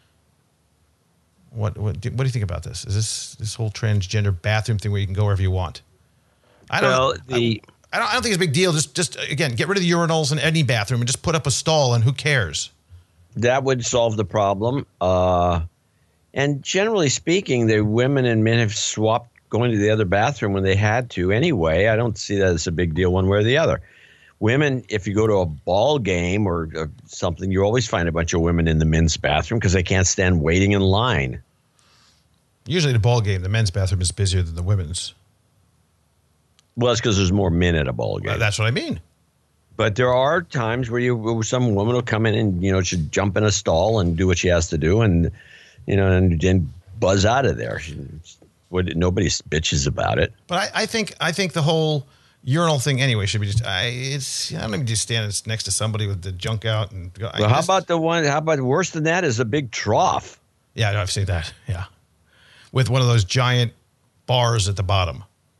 What what do, what do you think about this? Is this this whole transgender bathroom thing where you can go wherever you want? I don't. Well, the I, I don't. I don't think it's a big deal. Just just again, get rid of the urinals in any bathroom and just put up a stall, and who cares? That would solve the problem. Uh, and generally speaking, the women and men have swapped going to the other bathroom when they had to anyway. I don't see that as a big deal one way or the other. Women, if you go to a ball game or, or something, you always find a bunch of women in the men's bathroom because they can't stand waiting in line. Usually at a ball game, the men's bathroom is busier than the women's. Well, it's because there's more men at a ball game. Uh, that's what I mean. But there are times where you, where some woman will come in and, you know, should jump in a stall and do what she has to do and, you know, and then buzz out of there. She, Would, nobody bitches about it. But I, I think I think the whole urinal thing anyway should be just. I, it's I don't even just stand next to somebody with the junk out and go. Well, how just, about the one? How about worse than that is a big trough? Yeah, no, I've seen that. Yeah, with one of those giant bars at the bottom.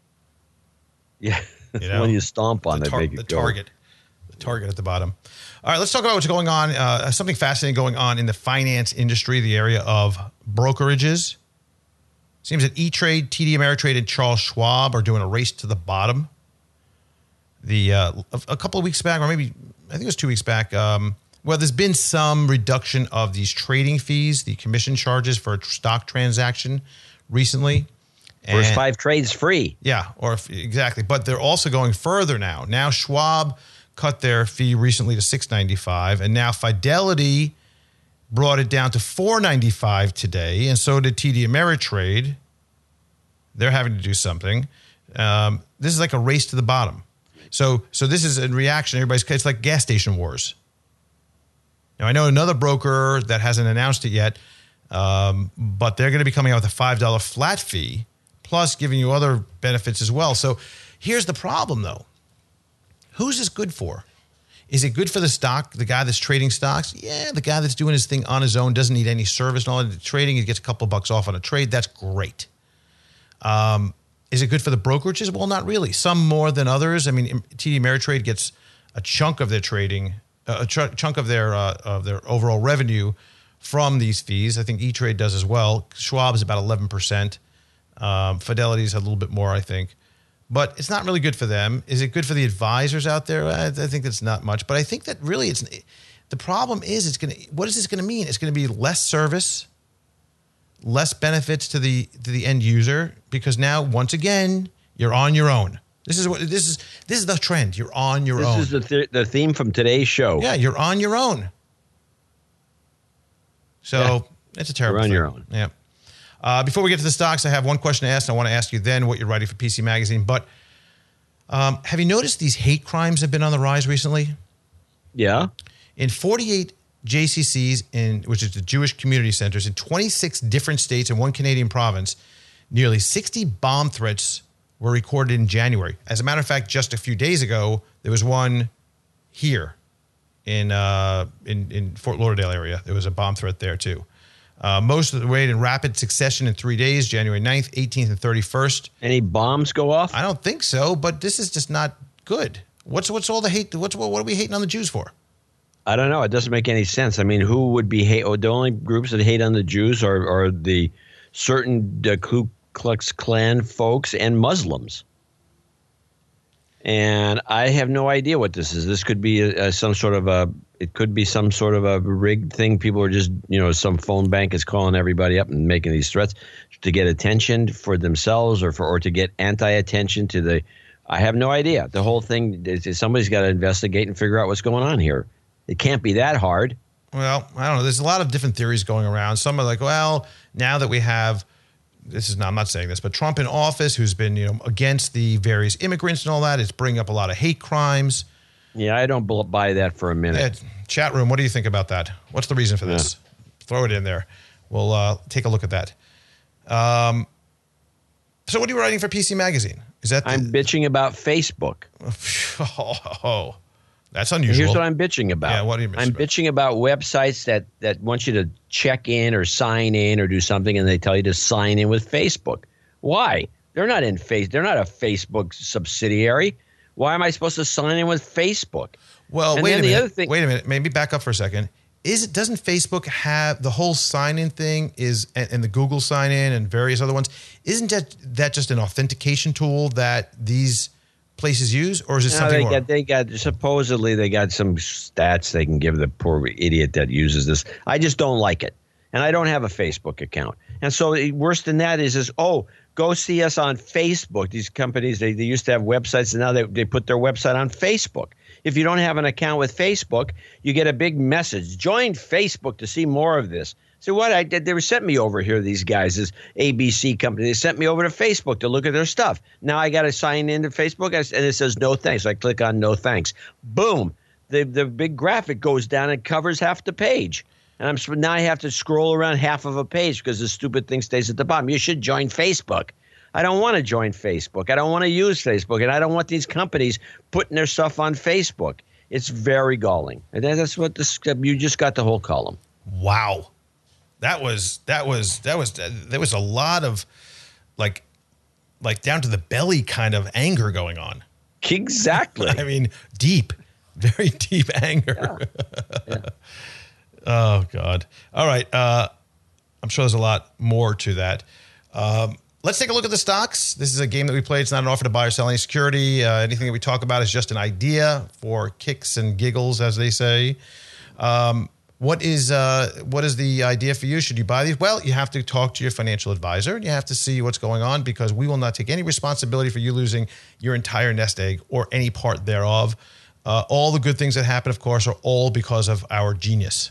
Yeah, you know, when you stomp on the it, tar- make it the go. target, the target at the bottom. All right, let's talk about what's going on. Uh, something fascinating going on in the finance industry, the area of brokerages. Seems that E-Trade, T D Ameritrade, and Charles Schwab are doing a race to the bottom. The uh, a, a couple of weeks back, or maybe I think it was two weeks back. Um, well, there's been some reduction of these trading fees, the commission charges for a stock transaction recently. First And, five trades free. Yeah, or if, exactly. But they're also going further now. Now Schwab cut their fee recently to six ninety-five, and now Fidelity brought it down to four ninety-five today, and so did T D Ameritrade. They're having to do something. Um, this is like a race to the bottom. So, so this is in reaction. Everybody's it's like gas station wars. Now, I know another broker that hasn't announced it yet, um, but they're going to be coming out with a five dollar flat fee, plus giving you other benefits as well. So, here's the problem, though. Who's this good for? Is it good for the stock, the guy that's trading stocks? Yeah, the guy that's doing his thing on his own, doesn't need any service and all that. Trading, he gets a couple bucks off on a trade. That's great. Um, is it good for the brokerages? Well, not really. Some more than others. I mean, T D Ameritrade gets a chunk of their trading, uh, a ch- chunk of their uh, of their overall revenue from these fees. I think E-Trade does as well. Schwab is about eleven percent. Um, Fidelity's a little bit more, I think. But it's not really good for them. Is it good for the advisors out there? I, I think that's not much. But I think that really it's the problem is it's going to. What is this going to mean? It's going to be less service, less benefits to the to the end user because now once again you're on your own. This is what this is. This is the trend. You're on your this own. This is the th- the theme from today's show. Yeah, you're on your own. So yeah. It's a terrible. You're on thing. your own. Yeah. Uh, before we get to the stocks, I have one question to ask. And I want to ask you then what you're writing for P C Magazine. But um, have you noticed these hate crimes have been on the rise recently? Yeah. In forty-eight J C Cs, in which is the Jewish community centers, in twenty-six different states and one Canadian province, nearly sixty bomb threats were recorded in January. As a matter of fact, just a few days ago, there was one here in uh, in, in Fort Lauderdale area. There was a bomb threat there too. Uh, most of the way in rapid succession in three days, January ninth, eighteenth, and thirty-first. Any bombs go off? I don't think so, but this is just not good. What's what's all the hate? What's what are we hating on the Jews for? I don't know. It doesn't make any sense. I mean, who would be hate? Oh, the only groups that hate on the Jews are, are the certain uh, Ku Klux Klan folks and Muslims. And I have no idea what this is. This could be a, a, some sort of a, it could be some sort of a rigged thing. People are just, you know, some phone bank is calling everybody up and making these threats to get attention for themselves or for, or to get anti-attention to the, I have no idea. The whole thing is somebody's got to investigate and figure out what's going on here. It can't be that hard. Well, I don't know. There's a lot of different theories going around. Some are like, well, now that we have, this is not, I'm not saying this, but Trump in office, who's been, you know, against the various immigrants and all that, it's bringing up a lot of hate crimes. Yeah, I don't buy that for a minute. Yeah, chat room, what do you think about that? What's the reason for this? Yeah. Throw it in there. We'll uh, take a look at that. Um, so what are you writing for P C Magazine? Is that the, I'm bitching about Facebook. Oh, that's unusual. Here's what I'm bitching about. Yeah, what are you bitching I'm about? bitching about websites that, that want you to check in or sign in or do something, and they tell you to sign in with Facebook. Why? They're not in face. They're not a Facebook subsidiary. Why am I supposed to sign in with Facebook? Well, and wait a the minute. Other thing, wait a minute. Maybe back up for a second. Is it doesn't Facebook have the whole sign-in thing? Is and, and the Google sign-in and various other ones? Isn't that that just an authentication tool that these places use, or is it no, something they more? got, they got supposedly they got some stats they can give the poor idiot that uses this. I just don't like it, and I don't have a Facebook account. And so worse than that is is oh, go see us on Facebook. These companies they, they used to have websites, and now they they put their website on Facebook. If you don't have an account with Facebook, you get a big message. Join Facebook to see more of this. So what I did, they were sent me over here, these guys, this A B C company. They sent me over to Facebook to look at their stuff. Now I got to sign into Facebook, and it says no thanks. So I click on no thanks. Boom. The the big graphic goes down and covers half the page. And I'm now I have to scroll around half of a page because the stupid thing stays at the bottom. You should join Facebook. I don't want to join Facebook. I don't want to use Facebook. And I don't want these companies putting their stuff on Facebook. It's very galling. And that's what this, you just got the whole column. Wow. That was, that was, that was, there was a lot of like, like down to the belly kind of anger going on. Exactly. I mean, deep, very deep anger. Yeah. Yeah. Oh, God. All right. Uh, I'm sure there's a lot more to that. Um, let's take a look at the stocks. This is a game that we play. It's not an offer to buy or sell any security. Uh, anything that we talk about is just an idea for kicks and giggles, as they say. Um, what is uh, what is the idea for you? Should you buy these? Well, you have to talk to your financial advisor. You have to see what's going on because we will not take any responsibility for you losing your entire nest egg or any part thereof. Uh, all the good things that happen, of course, are all because of our genius.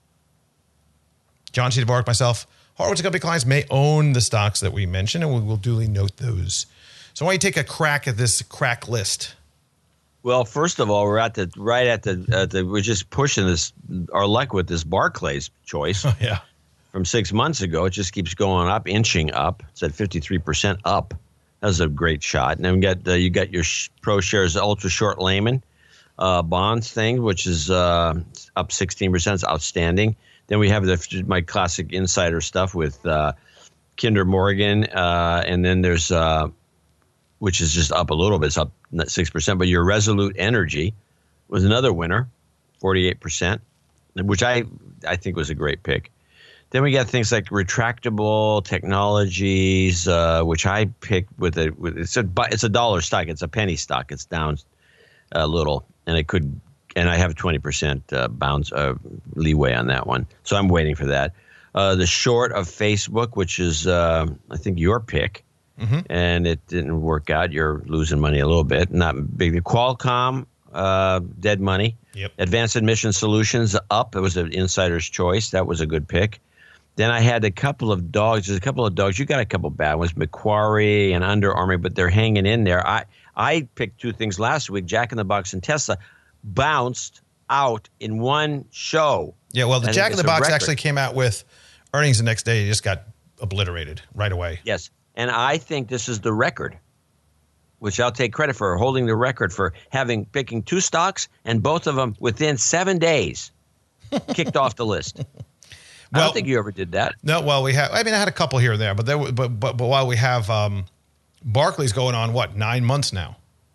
John C. Dvorak, myself, Horowitz and Company clients may own the stocks that we mentioned, and we will duly note those. So why don't you take a crack at this crack list? Well, first of all, we're at the right at the, at the we're just pushing this our luck with this Barclays choice. Oh, yeah. From six months ago, it just keeps going up, inching up. It's at fifty-three percent up. That was a great shot. And then we got uh, you got your sh- Pro Shares Ultra Short Layman uh, bonds thing, which is uh, up sixteen percent. It's outstanding. Then we have the my classic insider stuff with uh, Kinder Morgan, uh, and then there's uh, which is just up a little bit. It's up six percent. But your Resolute Energy was another winner, forty-eight percent, which I I think was a great pick. Then we got things like Retractable Technologies, uh, which I picked with a with, it's a it's a dollar stock. It's a penny stock. It's down a little, and it could. And I have twenty percent uh, bounce uh, leeway on that one. So I'm waiting for that. Uh, the short of Facebook, which is, uh, I think, your pick. Mm-hmm. And it didn't work out. You're losing money a little bit. Not big. Qualcomm, uh, dead money. Yep. Advanced Admission Solutions, up. It was an insider's choice. That was a good pick. Then I had a couple of dogs. There's a couple of dogs. You got a couple bad ones, Macquarie and Under Armour, but they're hanging in there. I, I picked two things last week, Jack in the Box and Tesla. Bounced out in one show. Yeah, well, the I Jack in the Box record. actually came out with earnings the next day. It just got obliterated right away. Yes, and I think this is the record, which I'll take credit for, holding the record for having picking two stocks and both of them within seven days kicked off the list. Well, I don't think you ever did that. No, well, we have. I mean, I had a couple here and there, but there, but but but while we have um, Barclays going on, what nine months now?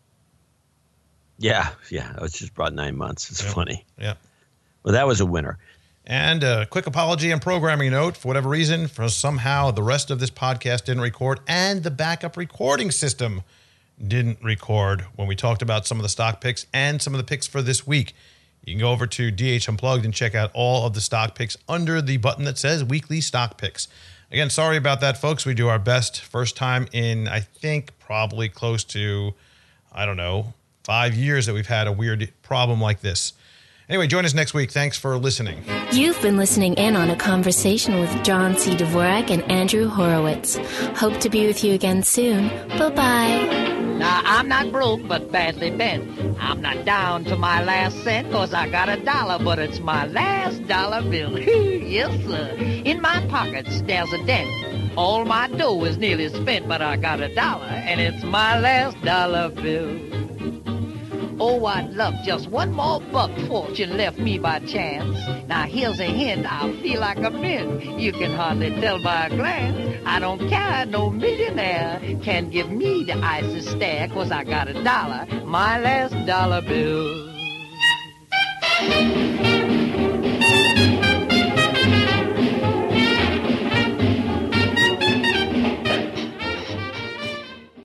Yeah, yeah. It's just brought nine months. It's yep. funny. Yeah. Well, that was a winner. And a quick apology and programming note. For whatever reason, for somehow the rest of this podcast didn't record and the backup recording system didn't record when we talked about some of the stock picks and some of the picks for this week. You can go over to D H Unplugged and check out all of the stock picks under the button that says Weekly Stock Picks. Again, sorry about that, folks. We do our best. First time in, I think, probably close to, I don't know, five years that we've had a weird problem like this. Anyway, join us next week. Thanks for listening. You've been listening in on a conversation with John C. Dvorak and Andrew Horowitz. Hope to be with you again soon. Bye-bye. Now, I'm not broke, but badly bent. I'm not down to my last cent, cause I got a dollar, but it's my last dollar bill. Yes, sir. In my pockets, there's a dent. All my dough is nearly spent, but I got a dollar, and it's my last dollar bill. Oh, I'd love just one more buck fortune left me by chance. Now, here's a hint, I feel like a mint. You can hardly tell by a glance. I don't care, no millionaire can give me the icy stare, cause I got a dollar, my last dollar bill.